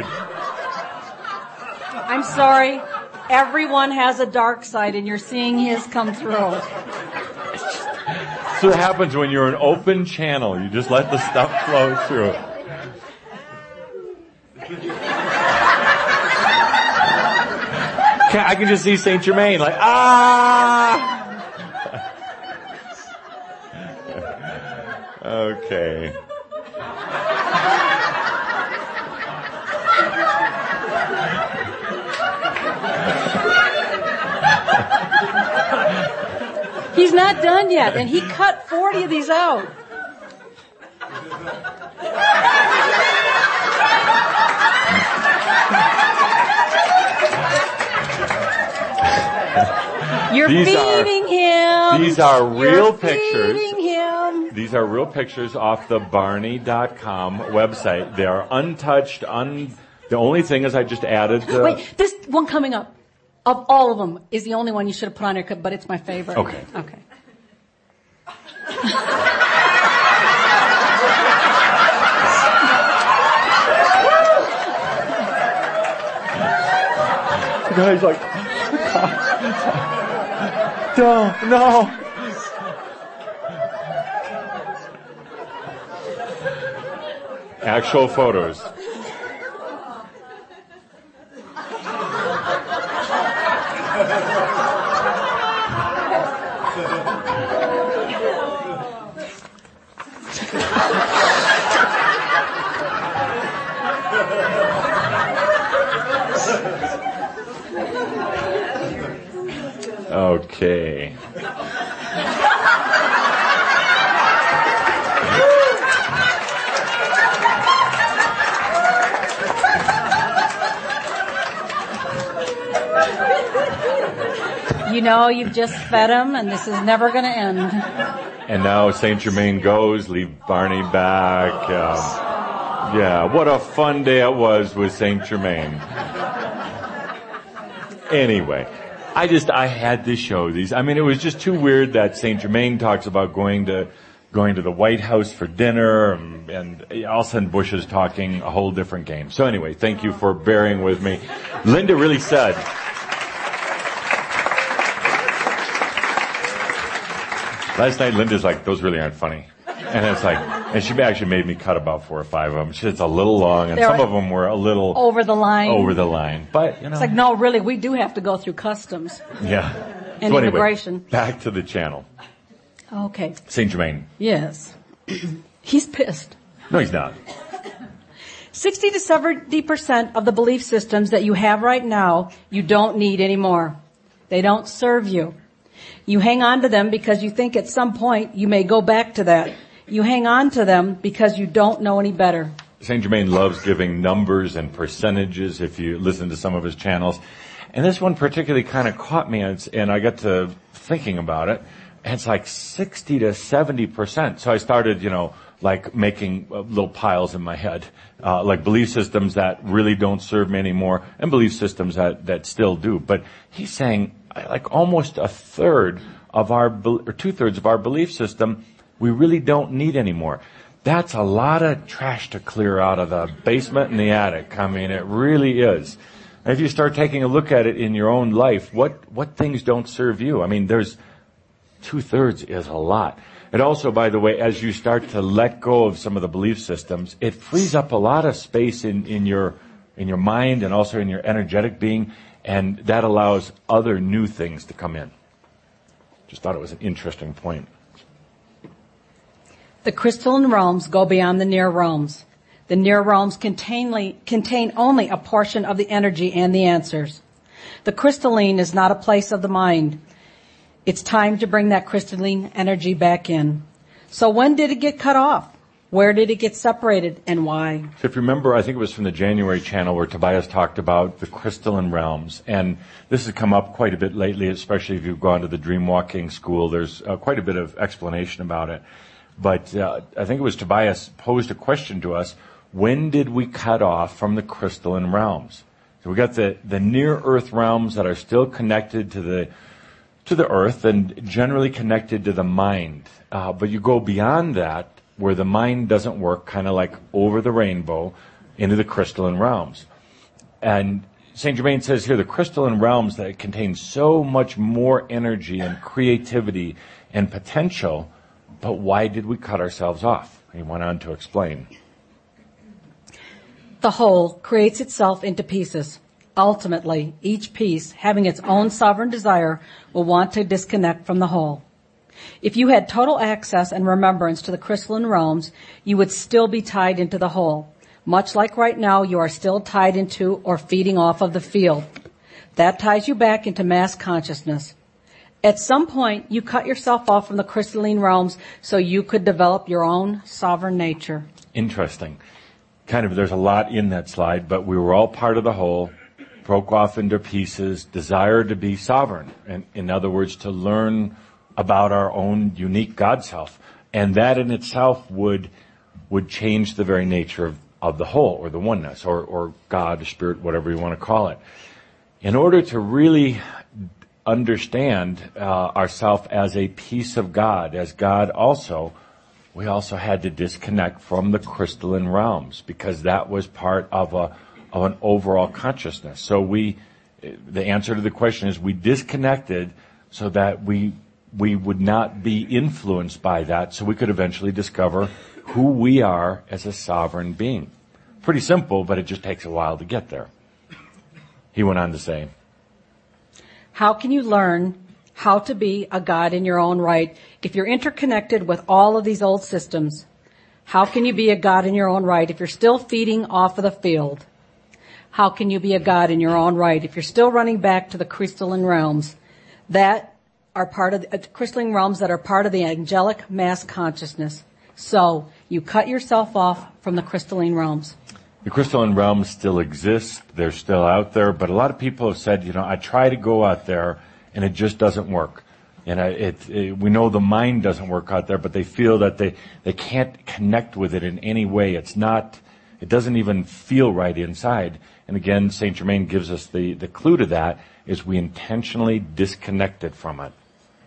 I'm sorry. Everyone has a dark side, and you're seeing his come through. That's what happens when you're an open channel. You just let the stuff flow through. I can just see Saint Germain like, ah! Okay. He's not done yet, and he cut forty of these out. You're These feeding are, him. These are real You're pictures. Feeding him. These are real pictures off the Barney dot com website. They are untouched. Un. The only thing is, I just added. The, Wait, this one coming up, of all of them, is the only one you should have put on there, but it's my favorite. Okay. Okay. The guy's like, no, no. Actual photos. Okay. You know, you've just fed him, and this is never going to end. And now Saint Germain goes, leave Barney back. Um, yeah, what a fun day it was with Saint Germain. Anyway, I just, I had to show these. I mean, it was just too weird that Saint Germain talks about going to, going to the White House for dinner, and, and all of a sudden Bush is talking a whole different game. So anyway, thank you for bearing with me. Linda really said, last night, Linda's like, those really aren't funny. And it's like, and she actually made me cut about four or five of them. She said it's a little long, and They're some of them were a little over the line. Over the line. But, you know. It's like, no, really, we do have to go through customs. Yeah. And so anyway, immigration. Back to the channel. Okay. Saint Germain. Yes. He's pissed. No, he's not. sixty to seventy percent of the belief systems that you have right now, you don't need anymore. They don't serve you. You hang on to them because you think at some point you may go back to that. You hang on to them because you don't know any better. Saint Germain loves giving numbers and percentages if you listen to some of his channels. And this one particularly kind of caught me, and, it's, and I got to thinking about it. And it's like sixty to seventy percent. So I started, you know, like making uh, little piles in my head, uh, like belief systems that really don't serve me anymore and belief systems that, that still do. But he's saying like almost a third of our, or two thirds of our belief system we really don't need anymore. That's a lot of trash to clear out of the basement and the attic. I mean, it really is. And if you start taking a look at it in your own life, what, what things don't serve you? I mean, there's two thirds is a lot. It also, by the way, as you start to let go of some of the belief systems, it frees up a lot of space in, in your, in your mind and also in your energetic being, and that allows other new things to come in. Just thought it was an interesting point. The crystalline realms go beyond the near realms. The near realms contain, contain only a portion of the energy and the answers. The crystalline is not a place of the mind. It's time to bring that crystalline energy back in. So when did it get cut off? Where did it get separated, and why? So if you remember, I think it was from the January channel where Tobias talked about the crystalline realms. And this has come up quite a bit lately, especially if you've gone to the dream walking school. There's uh, quite a bit of explanation about it. But uh, I think it was Tobias posed a question to us. When did we cut off from the crystalline realms? So we got the, the near earth realms that are still connected to the to the earth and generally connected to the mind. Uh, but you go beyond that, where the mind doesn't work, kind of like over the rainbow, into the crystalline realms. And Saint Germain says here, the crystalline realms that contain so much more energy and creativity and potential, but why did we cut ourselves off? He went on to explain. The whole creates itself into pieces. Ultimately, each piece, having its own sovereign desire, will want to disconnect from the whole. If you had total access and remembrance to the crystalline realms, you would still be tied into the whole. Much like right now, you are still tied into or feeding off of the field. That ties you back into mass consciousness. At some point, you cut yourself off from the crystalline realms so you could develop your own sovereign nature. Interesting. Kind of, there's a lot in that slide, but we were all part of the whole, broke off into pieces, desired to be sovereign. And in other words, to learn about our own unique God self. And that in itself would, would change the very nature of, of the whole, or the oneness, or, or God, Spirit, whatever you want to call it. In order to really understand uh, ourself as a piece of God, as God also, we also had to disconnect from the crystalline realms, because that was part of a of an overall consciousness. So we, the answer to the question is we disconnected so that we we would not be influenced by that, so we could eventually discover who we are as a sovereign being. Pretty simple, but it just takes a while to get there. He went on to say, how can you learn how to be a God in your own right if you're interconnected with all of these old systems? How can you be a God in your own right if you're still feeding off of the field? How can you be a God in your own right if you're still running back to the crystalline realms that are part of the uh, crystalline realms that are part of the angelic mass consciousness? So you cut yourself off from the crystalline realms. The crystalline realms still exist. They're still out there. But a lot of people have said, you know, I try to go out there and it just doesn't work. And it, it, we know the mind doesn't work out there, but they feel that they, they can't connect with it in any way. It's not, it doesn't even feel right inside. And again, Saint Germain gives us the, the clue to that is we intentionally disconnected from it.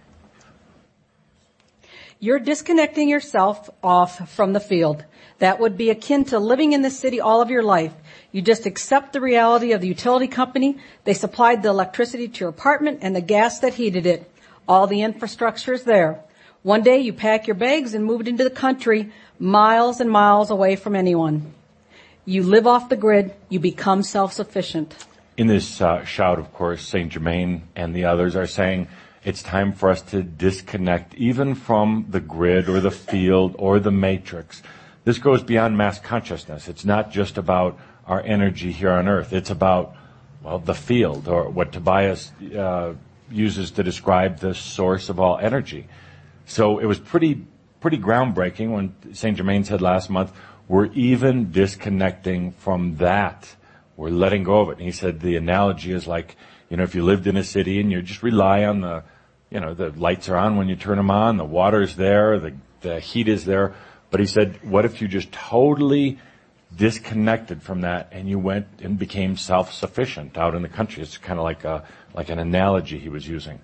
You're disconnecting yourself off from the field. That would be akin to living in the city all of your life. You just accept the reality of the utility company. They supplied the electricity to your apartment and the gas that heated it. All the infrastructure is there. One day you pack your bags and move into the country, miles and miles away from anyone. You live off the grid. You become self-sufficient. In this uh, shout, of course, Saint Germain and the others are saying, it's time for us to disconnect even from the grid or the field or the matrix. This goes beyond mass consciousness. It's not just about our energy here on Earth. It's about, well, the field, or what Tobias uh, uses to describe the source of all energy. So it was pretty, pretty groundbreaking when Saint Germain said last month, we're even disconnecting from that. We're letting go of it. And he said the analogy is like, you know, if you lived in a city and you just rely on the, you know, the lights are on when you turn them on, the water's there, the, the heat is there. But he said, what if you just totally disconnected from that and you went and became self-sufficient out in the country? It's kind of like a, like an analogy he was using.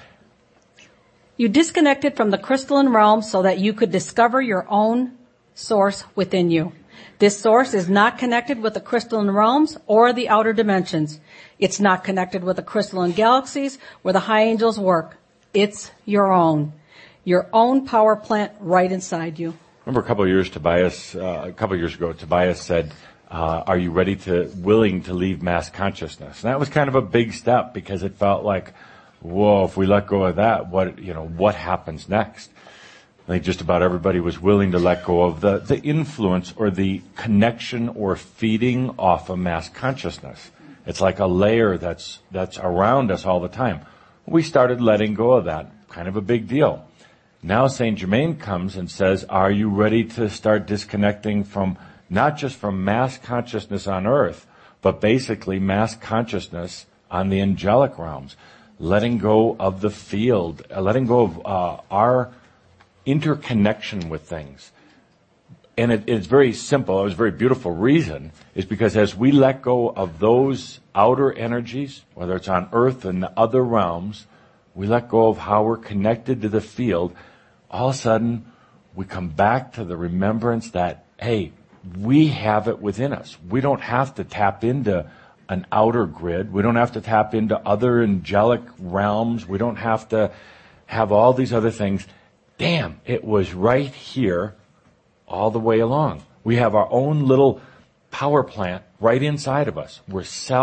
You disconnected from the crystalline realm so that you could discover your own source within you. This source is not connected with the crystalline realms or the outer dimensions. It's not connected with the crystalline galaxies where the high angels work. It's your own. Your own power plant right inside you. Remember a couple of years, Tobias, uh, a couple of years ago, Tobias said, uh, are you ready to, willing to leave mass consciousness? And that was kind of a big step because it felt like, whoa, if we let go of that, what, you know, what happens next? I think just about everybody was willing to let go of the, the influence or the connection or feeding off of mass consciousness. It's like a layer that's, that's around us all the time. We started letting go of that. Kind of a big deal. Now Saint Germain comes and says, are you ready to start disconnecting from, not just from mass consciousness on earth, but basically mass consciousness on the angelic realms? Letting go of the field, uh, letting go of uh, our interconnection with things. And it, it's very simple. It was a very beautiful reason, is because as we let go of those outer energies, whether it's on earth and the other realms, we let go of how we're connected to the field. All of a sudden, we come back to the remembrance that, hey, we have it within us. We don't have to tap into an outer grid. We don't have to tap into other angelic realms. We don't have to have all these other things. Damn, it was right here all the way along. We have our own little power plant right inside of us. We're self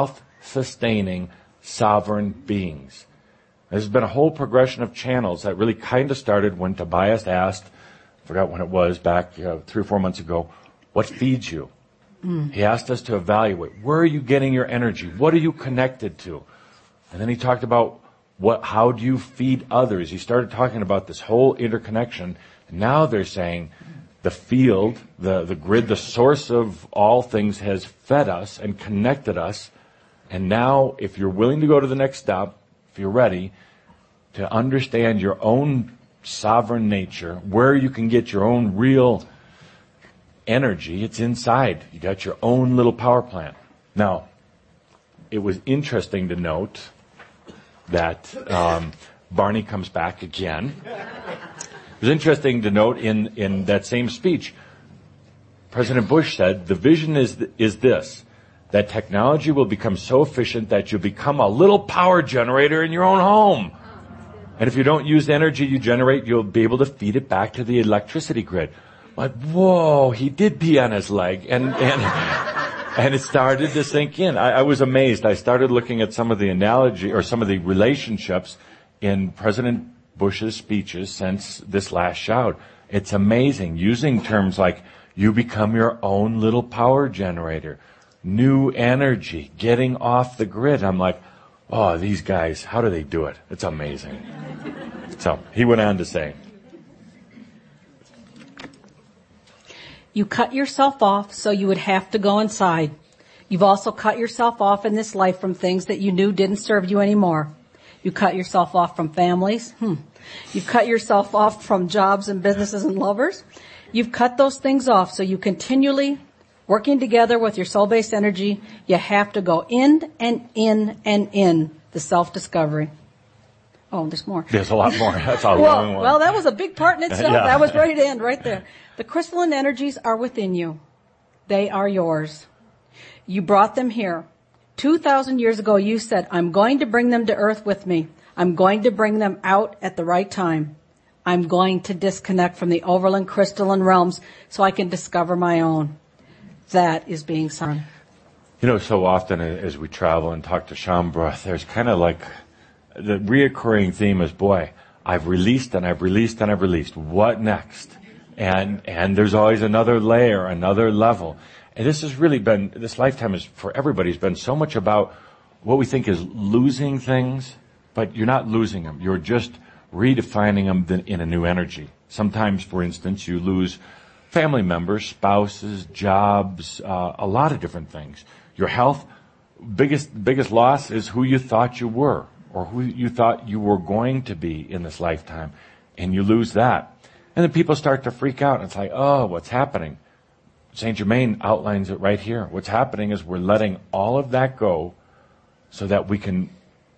self-sustaining, sovereign beings. There's been a whole progression of channels that really kind of started when Tobias asked, I forgot when it was, back uh, three or four months ago, what feeds you? Mm. He asked us to evaluate, where are you getting your energy? What are you connected to? And then he talked about what, how do you feed others? He started talking about this whole interconnection. And now they're saying the field, the, the grid, the source of all things has fed us and connected us. And now, if you're willing to go to the next step, if you're ready to understand your own sovereign nature, where you can get your own real energy, it's inside. You got your own little power plant. Now, it was interesting to note that um, Barney comes back again. It was interesting to note in, in that same speech, President Bush said, the vision is is this, that technology will become so efficient that you'll become a little power generator in your own home. And if you don't use the energy you generate, you'll be able to feed it back to the electricity grid. Like, whoa, he did pee on his leg. And, and, and it started to sink in. I, I was amazed. I started looking at some of the analogy or some of the relationships in President Bush's speeches since this last shout. It's amazing. Using terms like, you become your own little power generator. New energy, getting off the grid. I'm like, oh, these guys, how do they do it? It's amazing. So he went on to say, you cut yourself off so you would have to go inside. You've also cut yourself off in this life from things that you knew didn't serve you anymore. You cut yourself off from families. Hmm. You've cut yourself off from jobs and businesses and lovers. You've cut those things off so you continually working together with your soul-based energy, you have to go in and in and in the self-discovery. Oh, there's more. There's a lot more. That's a well, long one. Well, that was a big part in itself. Yeah. That was ready to end right there. The crystalline energies are within you. They are yours. You brought them here. Two thousand years ago, you said, I'm going to bring them to earth with me. I'm going to bring them out at the right time. I'm going to disconnect from the overland crystalline realms so I can discover my own. That is being sung. You know, so often as we travel and talk to Shaumbra, there's kind of like the reoccurring theme is, boy, I've released and I've released and I've released. What next? And and there's always another layer, another level. And this has really been, this lifetime is for everybody has been so much about what we think is losing things, but you're not losing them. You're just redefining them in a new energy. Sometimes, for instance, you lose family members, spouses, jobs, uh, a lot of different things. Your health, biggest biggest loss is who you thought you were or who you thought you were going to be in this lifetime, and you lose that. And then people start to freak out, and it's like, oh, what's happening? Saint Germain outlines it right here. What's happening is we're letting all of that go so that we can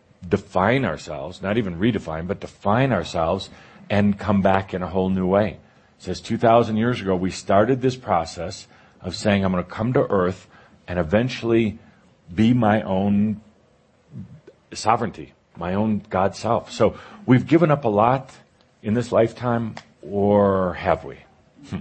define ourselves, not even redefine, but define ourselves and come back in a whole new way. It says two thousand years ago, we started this process of saying, I'm going to come to earth and eventually be my own sovereignty, my own God self. So we've given up a lot in this lifetime, or have we? Hmm.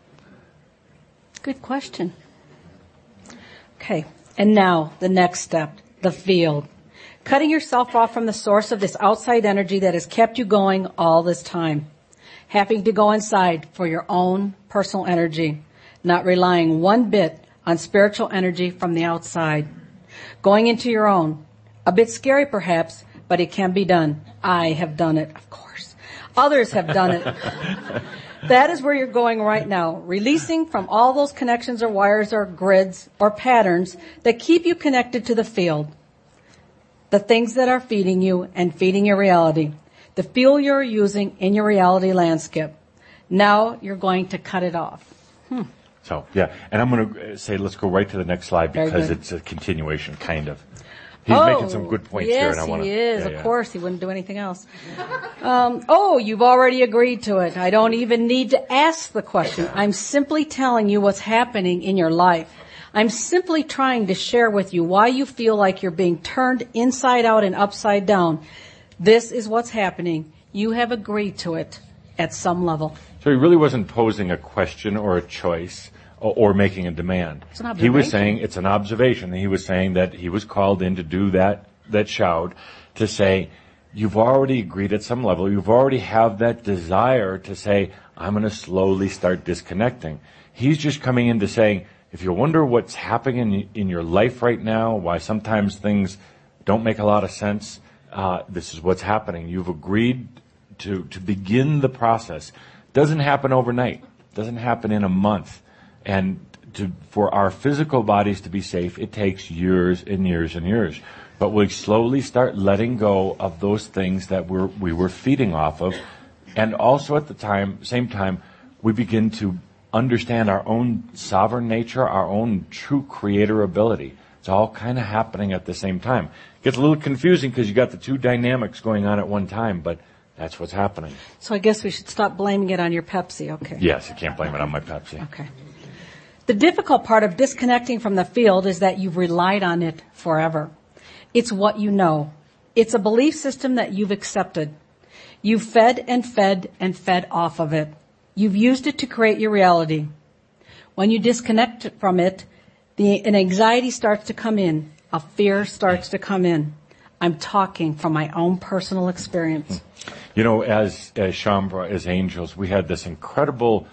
Good question. Okay, and now the next step, the field. Cutting yourself off from the source of this outside energy that has kept you going all this time. Having to go inside for your own personal energy, not relying one bit on spiritual energy from the outside. Going into your own. A bit scary perhaps, but it can be done. I have done it, of course. Others have done it. That is where you're going right now, releasing from all those connections or wires or grids or patterns that keep you connected to the field. The things that are feeding you and feeding your reality. The fuel you're using in your reality landscape. Now you're going to cut it off. Hmm. So, yeah. And I'm going to say, let's go right to the next slide because it's a continuation, kind of. He's oh, making some good points yes, here. And I want he to, is. yeah, of yeah. course, he wouldn't do anything else. Um, oh, you've already agreed to it. I don't even need to ask the question. I'm simply telling you what's happening in your life. I'm simply trying to share with you why you feel like you're being turned inside out and upside down. This is what's happening. You have agreed to it at some level. So he really wasn't posing a question or a choice or, or making a demand. It's an He was observation. saying it's an observation. He was saying that he was called in to do that, that shout, to say, you've already agreed at some level, you've already have that desire to say, I'm going to slowly start disconnecting. He's just coming in to saying, if you wonder what's happening in, in your life right now, why sometimes things don't make a lot of sense, uh, this is what's happening. You've agreed to, to begin the process. Doesn't happen overnight. Doesn't happen in a month. And to, for our physical bodies to be safe, it takes years and years and years. But we slowly start letting go of those things that we're, we were feeding off of. And also at the time, same time, we begin to understand our own sovereign nature, our own true creator ability. It's all kind of happening at the same time. It gets a little confusing because you got the two dynamics going on at one time, but that's what's happening. So I guess we should stop blaming it on your Pepsi, okay? Yes, you can't blame it on my Pepsi. Okay. The difficult part of disconnecting from the field is that you've relied on it forever. It's what you know. It's a belief system that you've accepted. You've fed and fed and fed off of it. You've used it to create your reality. When you disconnect from it, the, an anxiety starts to come in. A fear starts to come in. I'm talking from my own personal experience. You know, as, as Shaumbra, as angels, we had this incredible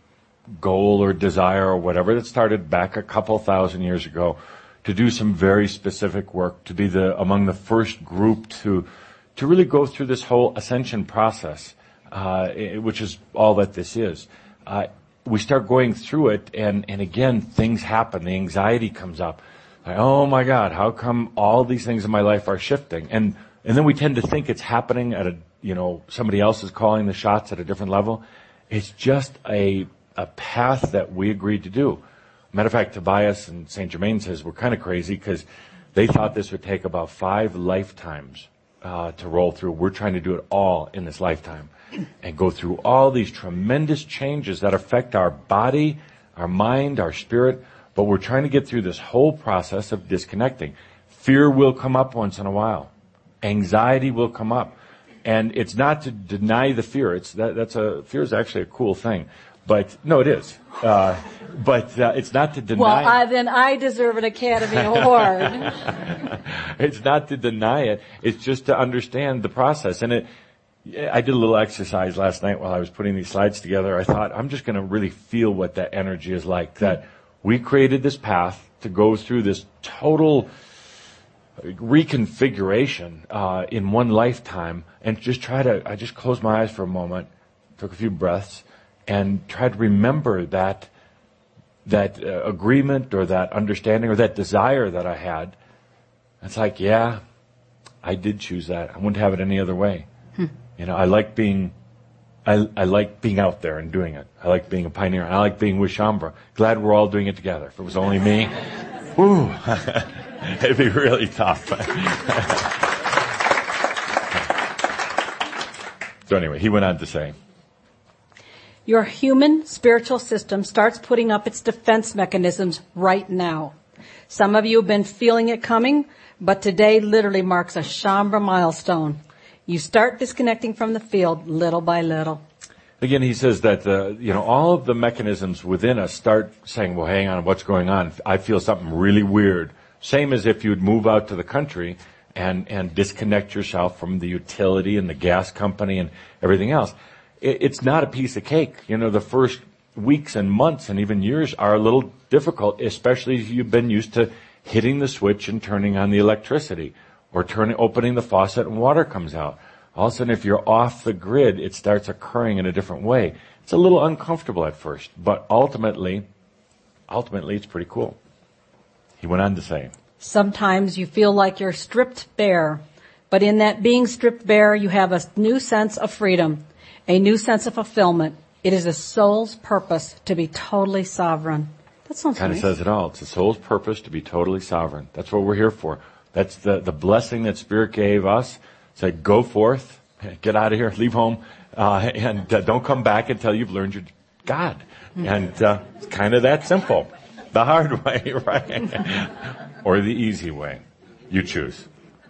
goal or desire or whatever that started back a couple thousand years ago to do some very specific work, to be the among the first group to to really go through this whole ascension process, uh, which is all that this is. Uh, we start going through it, and, and again, things happen. The anxiety comes up. Like, oh my God, how come all these things in my life are shifting? And and then we tend to think it's happening at a, you know, somebody else is calling the shots at a different level. It's just a a path that we agreed to do. Matter of fact, Tobias and Saint Germain says we're kind of crazy because they thought this would take about five lifetimes uh, to roll through. We're trying to do it all in this lifetime and go through all these tremendous changes that affect our body, our mind, our spirit, but we're trying to get through this whole process of disconnecting. Fear will come up once in a while. Anxiety will come up. And it's not to deny the fear. It's that, that's a, fear is actually a cool thing. But, no, it is. Uh, but uh, it's not to deny. Well, I, then I deserve an Academy Award. It's not to deny it. It's just to understand the process. And it, I did a little exercise last night while I was putting these slides together. I thought, I'm just going to really feel what that energy is like. That we created this path to go through this total reconfiguration uh, in one lifetime, and just try to, I just closed my eyes for a moment, took a few breaths, and try to remember that that uh, agreement or that understanding or that desire that I had. It's like, yeah, I did choose that. I wouldn't have it any other way. Hmm. You know, I like being, I, I like being out there and doing it. I like being a pioneer. I like being with Shaumbra. Glad we're all doing it together. If it was only me, whew, it'd be really tough. So anyway, he went on to say, your human spiritual system starts putting up its defense mechanisms right now. Some of you have been feeling it coming, but today literally marks a Shaumbra milestone. You start disconnecting from the field little by little. Again, he says that, uh, you know, all of the mechanisms within us start saying, well, hang on, what's going on? I feel something really weird. Same as if you'd move out to the country and, and disconnect yourself from the utility and the gas company and everything else. It's not a piece of cake. You know, the first weeks and months and even years are a little difficult, especially if you've been used to hitting the switch and turning on the electricity or turning, opening the faucet and water comes out. All of a sudden, if you're off the grid, it starts occurring in a different way. It's a little uncomfortable at first, but ultimately, ultimately, it's pretty cool. He went on to say, sometimes you feel like you're stripped bare, but in that being stripped bare, you have a new sense of freedom. A new sense of fulfillment. It is the soul's purpose to be totally sovereign. That sounds kind nice. of says it all. It's the soul's purpose to be totally sovereign. That's what we're here for. That's the, the blessing that Spirit gave us. Said, go forth, get out of here, leave home, uh, and uh, don't come back until you've learned your God. Mm-hmm. And uh, it's kind of that simple. The hard way, right? Or the easy way. You choose.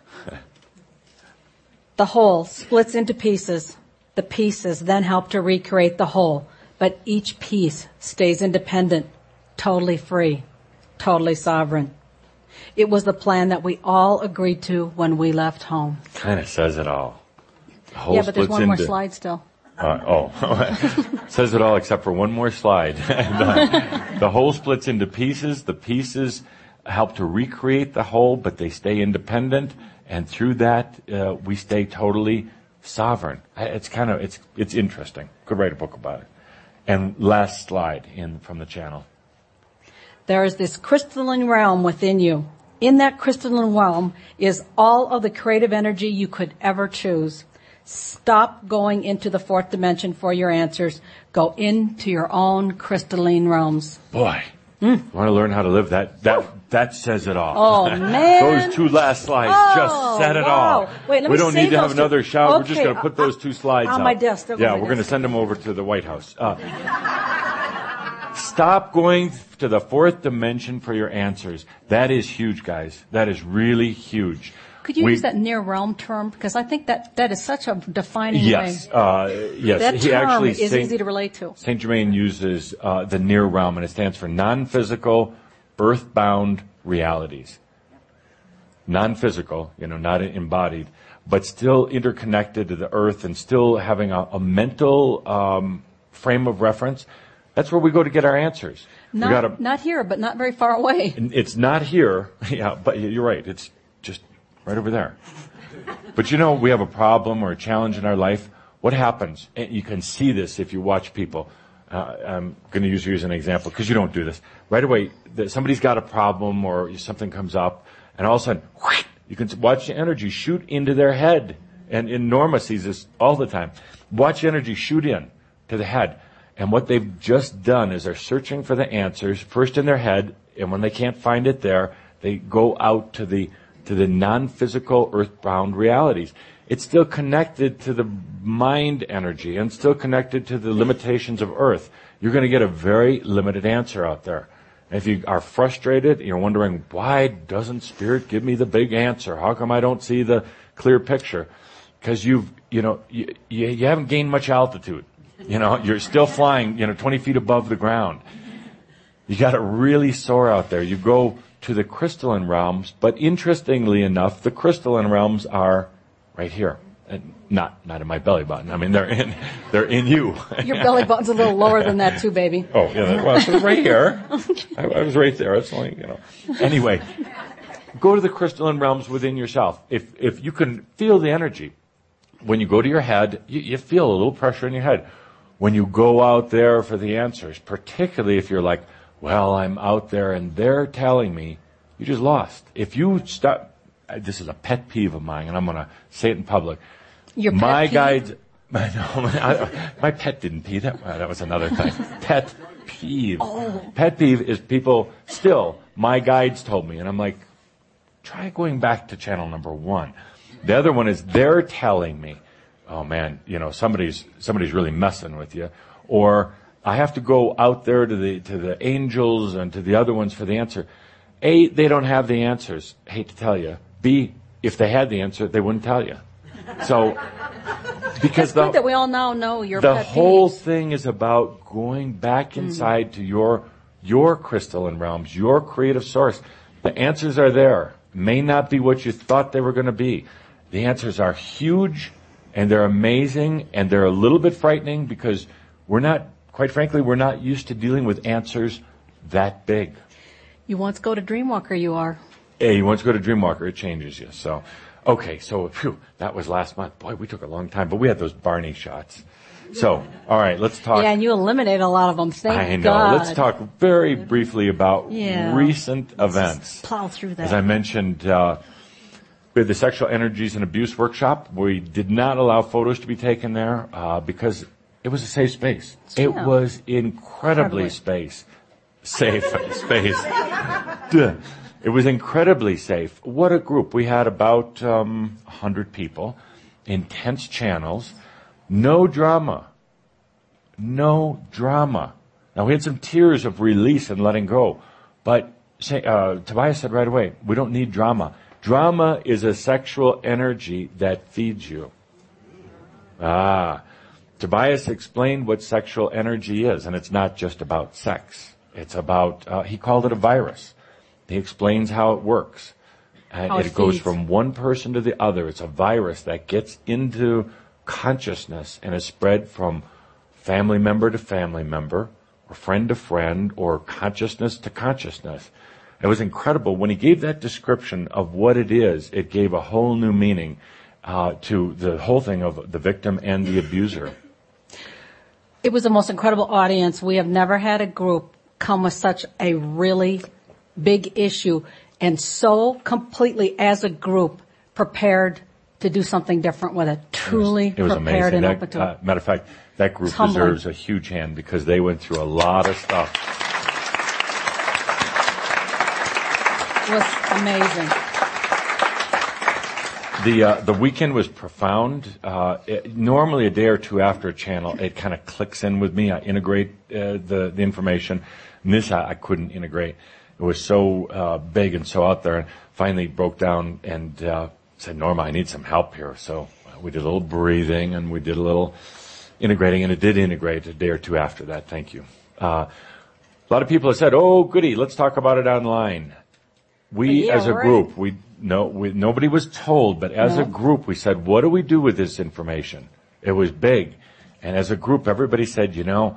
The whole splits into pieces. The pieces then help to recreate the whole, but each piece stays independent. totally free, totally sovereign. It was the plan that we all agreed to when we left home. Kind of says it all. The whole Yeah, but there's splits one more into- slide still. Uh, oh, says it all except for one more slide. the, the whole splits into pieces. The pieces help to recreate the whole, but they stay independent, and through that, uh, we stay totally sovereign. It's kind of it's it's interesting. Could write a book about it. And last slide in from the channel. There is this crystalline realm within you. In that crystalline realm is all of the creative energy you could ever choose. Stop going into the fourth dimension for your answers. Go into your own crystalline realms. Boy, mm. want to learn how to live that? That that says it all. Oh man! Those two last slides oh, just said it wow. all. Wait, let we me don't save need to have those another two. shout. Okay. We're just going to put those two slides on up. my desk. They're Yeah, on my we're going to desk. send them over to the White House. Uh, stop going to the fourth dimension for your answers. That is huge, guys. That is really huge. Could you we, use that near realm term? Because I think that, that is such a defining yes, thing. uh, yes. That he term actually, is Saint, easy to relate to. Saint Germain uses uh, the near realm, and it stands for non-physical, earth-bound realities. Non-physical, you know, not embodied, but still interconnected to the earth and still having a, a mental um, frame of reference. That's where we go to get our answers. Not, we gotta, not here, but not very far away. It's not here. Yeah, but you're right. It's just right over there. But you know, we have a problem or a challenge in our life. What happens? And you can see this if you watch people. Uh, I'm going to use you as an example because you don't do this. Right away, the, somebody's got a problem or something comes up, and all of a sudden, whoosh, you can watch the energy shoot into their head. And, and Norma sees this all the time. Watch the energy shoot in to the head. And what they've just done is they're searching for the answers, first in their head, and when they can't find it there, they go out to the to the non-physical, earth-bound realities. It's still connected to the mind energy and still connected to the limitations of earth. You're going to get a very limited answer out there. And if you are frustrated, you're wondering, why doesn't Spirit give me the big answer? How come I don't see the clear picture? Because you've, you know, you, you, you haven't gained much altitude. You know, you're still flying, you know, twenty feet above the ground. You got to really soar out there. You go to the crystalline realms, but interestingly enough, the crystalline realms are right here. And not, not in my belly button. I mean, they're in, they're in you. Your belly button's a little lower than that too, baby. Oh, yeah, well, so right here. I, I was right there. It's only, you know. Anyway, go to the crystalline realms within yourself. If, if you can feel the energy, when you go to your head, you, you feel a little pressure in your head. When you go out there for the answers, particularly if you're like, well, I'm out there and they're telling me, you just lost. If you stop, this is a pet peeve of mine, and I'm going to say it in public. Your pet my peeve? guides, my, no, my, my pet didn't pee. That, that was another thing. Pet peeve. Oh. Pet peeve is people still, my guides told me, and I'm like, try going back to channel number one. The other one is they're telling me, oh man, you know, somebody's, somebody's really messing with you. Or I have to go out there to the, to the angels and to the other ones for the answer. A, they don't have the answers. Hate to tell you. B, if they had the answer, they wouldn't tell you. So, because It's the, good that we all now know your the pet whole peeves. thing is about going back inside to your, your crystalline realms, your creative source. The answers are there. May not be what you thought they were going to be. The answers are huge, and they're amazing, and they're a little bit frightening because we're not, quite frankly, we're not used to dealing with answers that big. You once go to Dreamwalker, you are. Hey, you once go to Dreamwalker, it changes you. So, okay, so phew, that was last month. Boy, we took a long time, but we had those Barney shots. So, all right, let's talk. Yeah, and you eliminate a lot of them. Thank I know. God. Let's talk very briefly about Yeah. recent Let's events. just plow through that. As I mentioned, uh, we had the Sexual Energies and Abuse workshop. We did not allow photos to be taken there uh, because it was a safe space. Yeah. It was incredibly Incredibly. space. Safe space. Duh. It was incredibly safe. What a group. We had about um, one hundred people, intense channels, no drama. No drama. Now, we had some tears of release and letting go, but say, uh, Tobias said right away, we don't need drama. Drama is a sexual energy that feeds you. Ah. Tobias explained what sexual energy is, and it's not just about sex. It's about, uh, he called it a virus. He explains how it works. And How it it goes feeds. from one person to the other. It's a virus that gets into consciousness and is spread from family member to family member, or friend to friend, or consciousness to consciousness. It was incredible. When he gave that description of what it is, it gave a whole new meaning uh, to the whole thing of the victim and the abuser. It was the most incredible audience. We have never had a group come with such a really big issue and so completely, as a group, prepared to do something different with it. Truly It was prepared amazing. and That, open to uh, it. matter of fact, that group It's humbling. deserves a huge hand because they went through a lot of stuff. It was amazing. The uh, the weekend was profound. Uh, it, normally, a day or two after a channel, it kind of clicks in with me. I integrate uh, the the information. And this I, I couldn't integrate. It was so uh, big and so out there. And finally, broke down and uh, said, "Norma, I need some help here." So uh, we did a little breathing and we did a little integrating, and it did integrate a day or two after that. Thank you. Uh, a lot of people have said, "Oh, goody, let's talk about it online." We, Yeah, as a right. group, we no, we, nobody was told, but as No. a group, we said, "What do we do with this information?" It was big, and as a group, everybody said, "You know,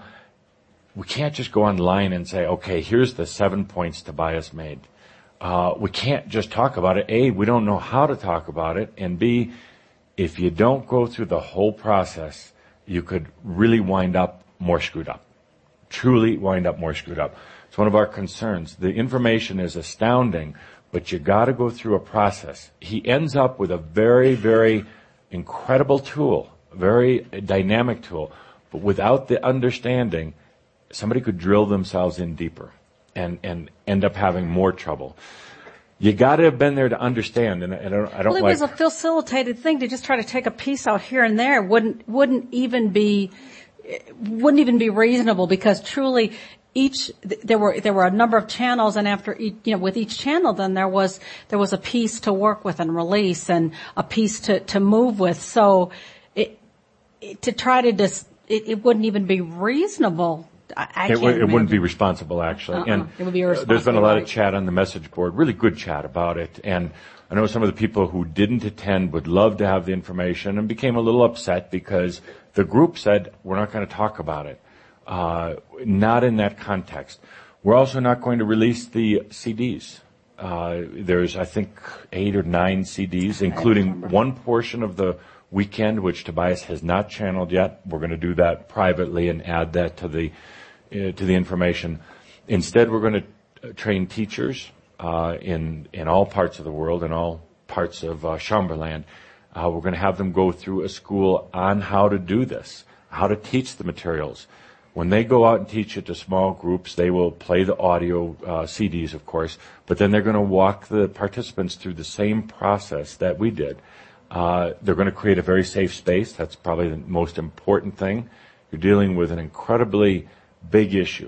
we can't just go online and say, okay, here's the seven points Tobias made. Uh, we can't just talk about it. A, we don't know how to talk about it, and B, if you don't go through the whole process, you could really wind up more screwed up. Truly wind up more screwed up." It's one of our concerns. The information is astounding, but you got to go through a process. He ends up with a very, very incredible tool, a very dynamic tool, but without the understanding, somebody could drill themselves in deeper and, and end up having more trouble. You got to have been there to understand, and I don't, I don't Well, it like... was a facilitated thing to just try to take a piece out here and there. Wouldn't wouldn't even be wouldn't even be reasonable, because truly each there were there were a number of channels, and after each, you know, with each channel, then there was there was a piece to work with and release, and a piece to to move with. So it, it to try to just it, it wouldn't even be reasonable. I, I It, can't w- it wouldn't imagine. be responsible, actually. Uh-uh. And It would be uh, irresponsible, there's been a lot right. of chat on the message board, really good chat about it. And I know some of the people who didn't attend would love to have the information and became a little upset because the group said, we're not going to talk about it. Uh, not in that context. We're also not going to release the C Ds. Uh, there's, I think, eight or nine C Ds, including one portion of the weekend, which Tobias has not channeled yet. We're going to do that privately and add that to the uh, to the information. Instead, we're going to train teachers uh, in in all parts of the world, in all parts of uh, Chamberlain. Uh, we're going to have them go through a school on how to do this, how to teach the materials. When they go out and teach it to small groups, they will play the audio uh, C Ds, of course, but then they're going to walk the participants through the same process that we did. Uh, they're going to create a very safe space. That's probably the most important thing. You're dealing with an incredibly big issue.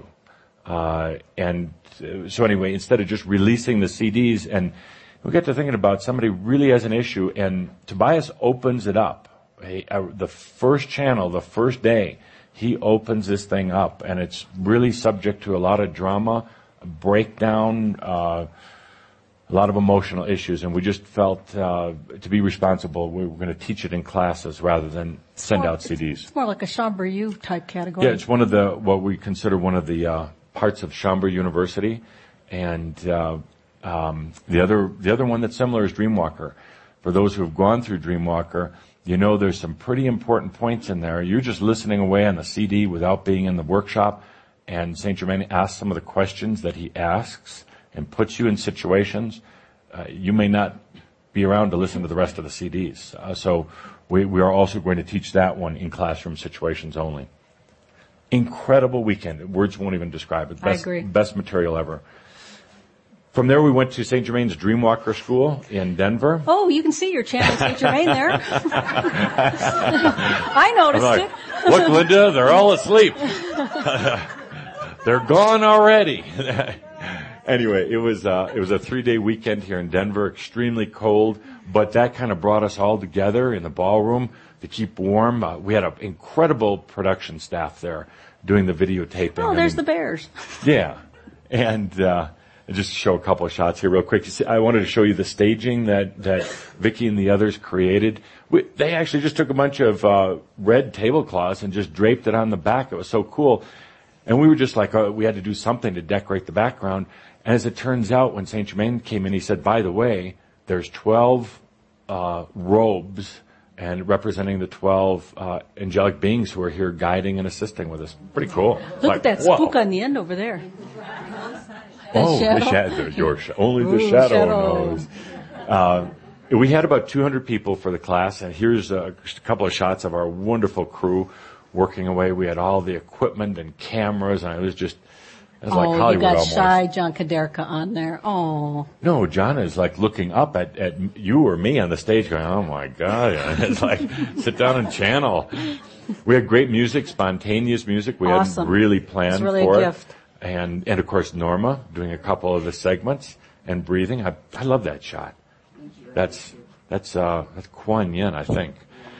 Uh, and uh, so anyway, instead of just releasing the C Ds, and we get to thinking about somebody really has an issue, and Tobias opens it up. He, uh, the first channel, the first day, he opens this thing up, and it's really subject to a lot of drama, breakdown, uh, a lot of emotional issues, and we just felt uh, to be responsible, we were going to teach it in classes rather than send Well, out C Ds. It's more like a Chambre U type category. Yeah, it's one of the, what we consider one of the uh, parts of Chambre University, and uh, um, the other the other one that's similar is Dreamwalker. For those who have gone through Dreamwalker, you know there's some pretty important points in there. You're just listening away on the C D without being in the workshop, and Saint Germain asks some of the questions that he asks and puts you in situations. Uh, you may not be around to listen to the rest of the C Ds. Uh, so we, we are also going to teach that one in classroom situations only. Incredible weekend. Words won't even describe it. I Best, agree. Best material ever. From there, we went to Saint Germain's Dreamwalker School in Denver. Oh, you can see your channel, Saint Germain, there. I noticed I'm it. like, look, Linda, they're all asleep. They're gone already. Anyway, it was uh, it was a three-day weekend here in Denver, extremely cold, but that kind of brought us all together in the ballroom to keep warm. Uh, we had an incredible production staff there doing the videotaping. Oh, I there's mean, the bears. Yeah. And, uh, just show a couple of shots here real quick. You see, I wanted to show you the staging that, that Vicki and the others created. We, they actually just took a bunch of, uh, red tablecloths and just draped it on the back. It was so cool. And we were just like, uh, we had to do something to decorate the background. And as it turns out, when Saint Germain came in, he said, by the way, there's twelve, uh, robes and representing the twelve, uh, angelic beings who are here guiding and assisting with us. Pretty cool. Look like, at that whoa. spook on the end over there. Oh, shadow? the shadow. Your sh- only the Ooh, shadow, shadow. knows. Uh, we had about two hundred people for the class, and here's a, just a couple of shots of our wonderful crew working away. We had all the equipment and cameras, and it was just, it was oh, like Hollywood you got almost. shy John Kaderka on there. Oh. No, John is like looking up at, at you or me on the stage going, oh my God. It's like, sit down and channel. We had great music, spontaneous music. We Awesome. hadn't really planned It's really for a it. gift. And, and of course Norma doing a couple of the segments and breathing. I, I love that shot. That's, that's, uh, that's Kuan Yin, I think.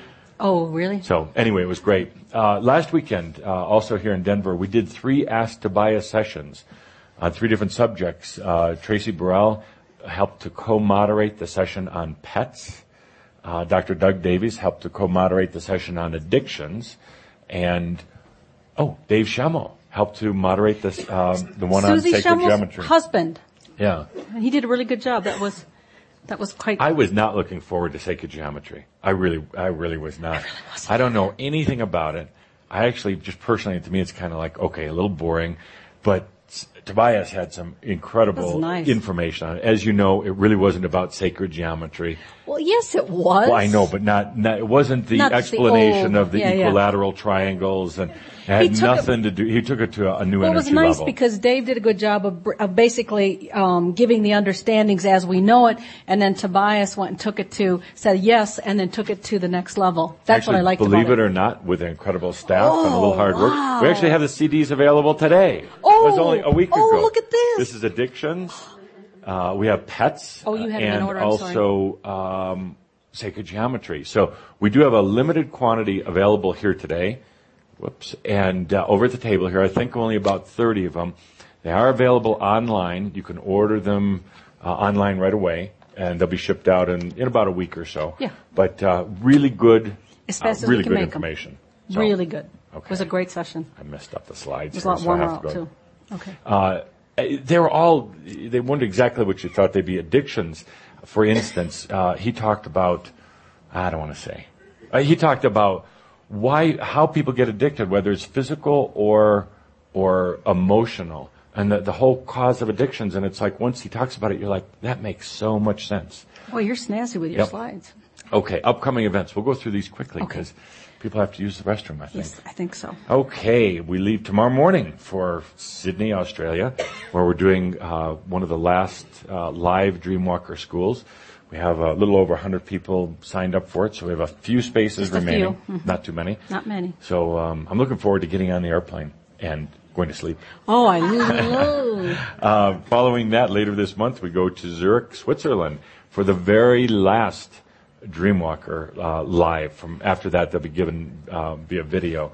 Oh, really? So anyway, it was great. Uh, last weekend, uh, also here in Denver, we did three Ask Tobias sessions on three different subjects. Uh, Tracy Burrell helped to co-moderate the session on pets. Uh, Doctor Doug Davies helped to co-moderate the session on addictions. And, oh, Dave Schemmel helped to moderate this, um, the one Susie on sacred Schemmel's geometry. husband. Yeah. And he did a really good job. That was, that was quite. I was not looking forward to sacred geometry. I really, I really was not. I don't know anything about it. I actually, just personally, to me, it's kind of like, okay, a little boring, but Tobias had some incredible nice. information on it. As you know, it really wasn't about sacred geometry. Well, yes, it was. Well, I know, but not, not it wasn't the Not the explanation old- of the yeah, yeah. equilateral triangles, and it had He took nothing to do. He took it to a, a new Well, it energy was nice level. because Dave did a good job of, br- of basically um, giving the understandings as we know it, and then Tobias went and took it to, said yes, and then took it to the next level. That's Actually, what I liked believe about it or not, with incredible staff and a little hard work, wow. we actually have the C Ds available today. Oh, it was only a week oh, ago. look at this. This is addictions. Uh, we have pets. Oh, you have them in and order, I'm sorry. also um, sacred geometry. So we do have a limited quantity available here today. Whoops. And uh, over at the table here, I think only about thirty of them. They are available online. You can order them uh, online right away, and they'll be shipped out in, in about a week or so. Yeah. But uh, really good, As fast uh, as we really can good make 'em. information. So, Really good. Okay. It was a great session. I messed up the slides. It was a lot here, so I warmer have to out, go. too. Okay. Uh, they were all, they weren't exactly what you thought they'd be. Addictions, for instance, uh, he talked about, I don't want to say, uh, he talked about why, how people get addicted, whether it's physical or, or emotional, and the, the whole cause of addictions. And it's like, once he talks about it, you're like, that makes so much sense. Well, you're snazzy with your Yep. slides. Okay, upcoming events. We'll go through these quickly because people have to use the restroom, I think. Yes, I think so. Okay, we leave tomorrow morning for Sydney, Australia, where we're doing uh, one of the last uh, live Dreamwalker schools. We have a little over one hundred people signed up for it, so we have a few spaces Just a remaining. few. Mhm. Not too many. Not many. So um, I'm looking forward to getting on the airplane and going to sleep. Oh, I love. Uh, following that, later this month, we go to Zurich, Switzerland for the very last Dreamwalker uh, live. From after that, they'll be given uh, via video,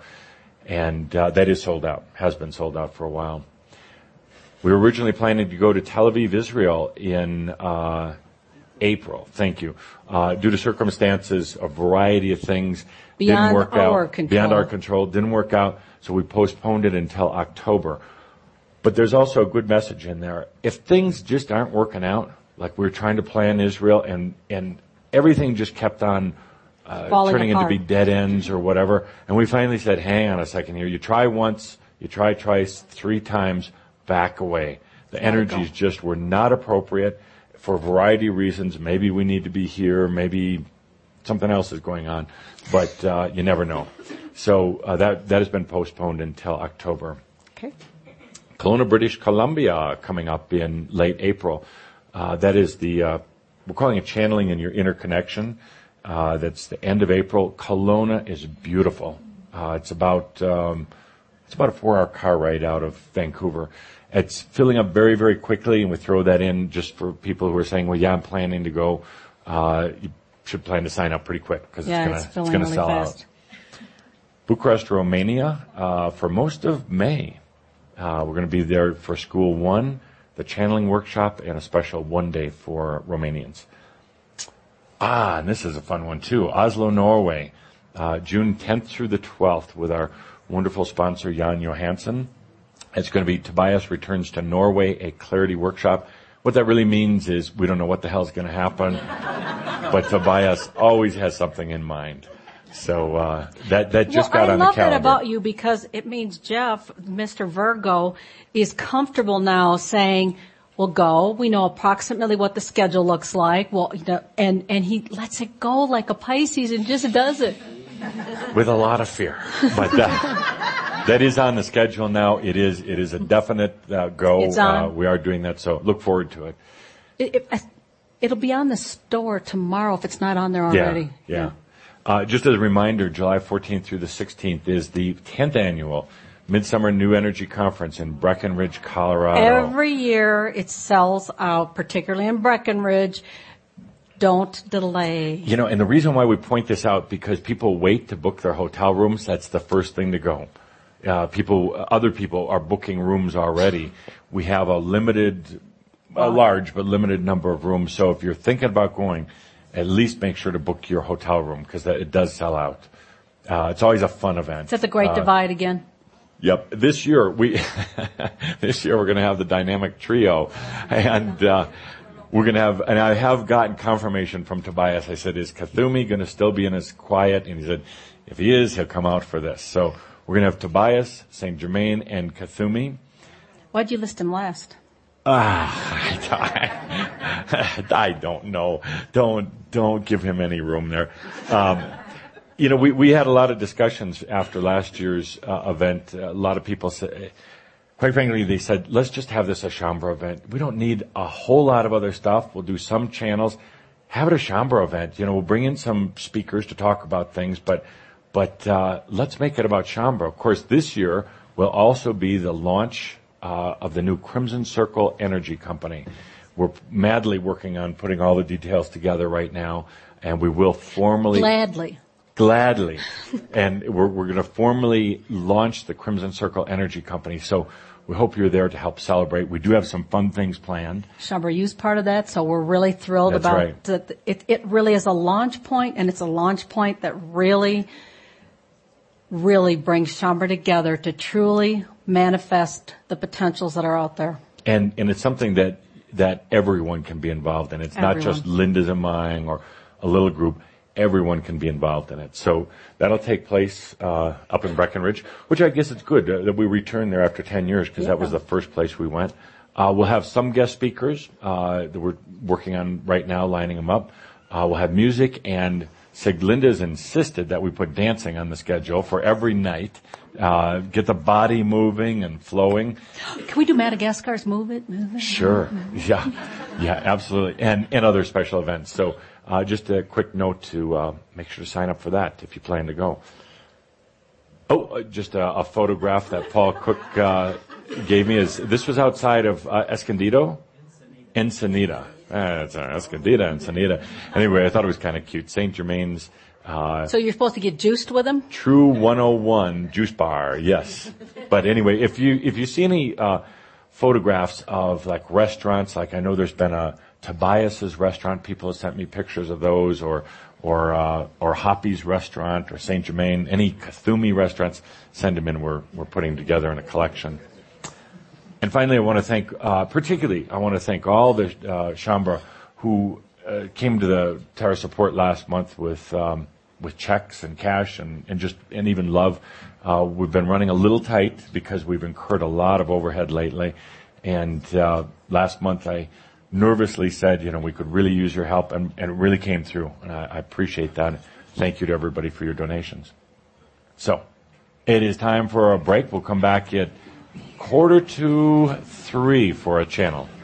and uh, that is sold out. Has been sold out for a while. We were originally planning to go to Tel Aviv, Israel, in uh, April. Thank you. Uh, due to circumstances, a variety of things Beyond didn't work our out. control. Beyond our control, didn't work out. So we postponed it until October. But there's also a good message in there. If things just aren't working out, like we were trying to plan Israel, and and everything just kept on uh, Falling turning apart. into big dead ends or whatever. And we finally said, hang on a second here. You try once, you try twice, three times, back away. The Gotta energies go. just were not appropriate for a variety of reasons. Maybe we need to be here. Maybe something else is going on. But uh, you never know. So uh, that that has been postponed until October. Okay. Kelowna, British Columbia, coming up in late April. Uh, that is the, uh, we're calling it Channeling in Your Interconnection. Uh, that's the end of April. Kelowna is beautiful. Uh, it's about, um, it's about a four hour car ride out of Vancouver. It's filling up very, very quickly, and we throw that in just for people who are saying, well, yeah, I'm planning to go. Uh, you should plan to sign up pretty quick because Yeah, it's it's gonna, filling it's gonna really sell fast. out. Bucharest, Romania, uh, for most of May. Uh, we're going to be there for School One, the channeling workshop, and a special one day for Romanians. Ah, and this is a fun one too. Oslo, Norway, uh, June tenth through the twelfth with our wonderful sponsor, Jan Johansson. It's going to be Tobias Returns to Norway, a clarity workshop. What that really means is we don't know what the hell's going to happen, but Tobias always has something in mind. So uh, that that just well, got I on the calendar. I love that about you because it means Jeff, Mister Virgo, is comfortable now saying, "We'll go. We know approximately what the schedule looks like." Well, you know, and and he lets it go like a Pisces and just does it with a lot of fear. But that that is on the schedule now. It is it is a definite uh, go. It's on. Uh, we are doing that. So look forward to it. It, it. It'll be on the store tomorrow if it's not on there already. Yeah. yeah. Uh, just as a reminder, July fourteenth through the sixteenth is the tenth annual Midsummer New Energy Conference in Breckenridge, Colorado. Every year it sells out, particularly in Breckenridge. Don't delay. You know, and the reason why we point this out, because people wait to book their hotel rooms. That's the first thing to go. Uh, people, other people are booking rooms already. We have a limited, a large but limited number of rooms. So if you're thinking about going, at least make sure to book your hotel room because it does sell out. Uh, it's always a fun event. Is that the Great uh, Divide again? Yep. This year we, this year we're going to have the dynamic trio, and uh, we're going to have. And I have gotten confirmation from Tobias. I said, "Is Kathumi going to still be in his quiet?" And he said, "If he is, he'll come out for this." So we're going to have Tobias, Saint Germain, and Kathumi. Why'd you list him last? Ah, I, I don't know. Don't don't give him any room there. Um, you know, we we had a lot of discussions after last year's uh, event. A lot of people said, quite frankly, they said, "Let's just have this a Shaumbra event. We don't need a whole lot of other stuff. We'll do some channels. Have it a Shaumbra event. You know, we'll bring in some speakers to talk about things, but but uh, let's make it about Shaumbra." Of course, this year will also be the launch Uh, of the new Crimson Circle Energy Company. We're madly working on putting all the details together right now, and we will formally... Gladly. Gladly. And we're, we're going to formally launch the Crimson Circle Energy Company, so we hope you're there to help celebrate. We do have some fun things planned. Shaumbra U's part of that, so we're really thrilled That's about right. that. It, it really is a launch point, and it's a launch point that really, really brings Shaumbra together to truly manifest the potentials that are out there. And and it's something that that everyone can be involved in. It's Everyone. not just Linda's and mine or a little group. Everyone can be involved in it. So that'll take place uh, up in Breckenridge, which I guess it's good uh, that we return there after ten years because Yeah. that was the first place we went. Uh, we'll have some guest speakers uh, that we're working on right now, lining them up. Uh, we'll have music, and Siglinda's insisted that we put dancing on the schedule for every night. Uh, get the body moving and flowing. Can we do Madagascar's Move It? Move It? Sure. Yeah. Yeah, absolutely. And, and other special events. So, uh, just a quick note to, uh, make sure to sign up for that if you plan to go. Oh, uh, just a, a photograph that Paul Cook, uh, gave me is, this was outside of, uh, Escondido? Ensenada. Uh, it's uh, Escondido, Ensenada. Anyway, I thought it was kind of cute. Saint Germain's, Uh, So you're supposed to get juiced with them? True one oh one juice bar, yes. But anyway, if you if you see any uh, photographs of like restaurants, like I know there's been a Tobias's restaurant. People have sent me pictures of those, or or uh, or Hoppy's restaurant, or Saint Germain. Any Kathumi restaurants, send them in. We're we're putting together in a collection. And finally, I want to thank, uh, particularly, I want to thank all the uh, Shaumbra who uh, came to the Terra Support last month with. Um, with checks and cash and, and just, and even love. Uh, we've been running a little tight because we've incurred a lot of overhead lately. And, uh, last month I nervously said, you know, we could really use your help, and, and it really came through. And I, I appreciate that. Thank you to everybody for your donations. So, it is time for a break. We'll come back at quarter to three for a channel.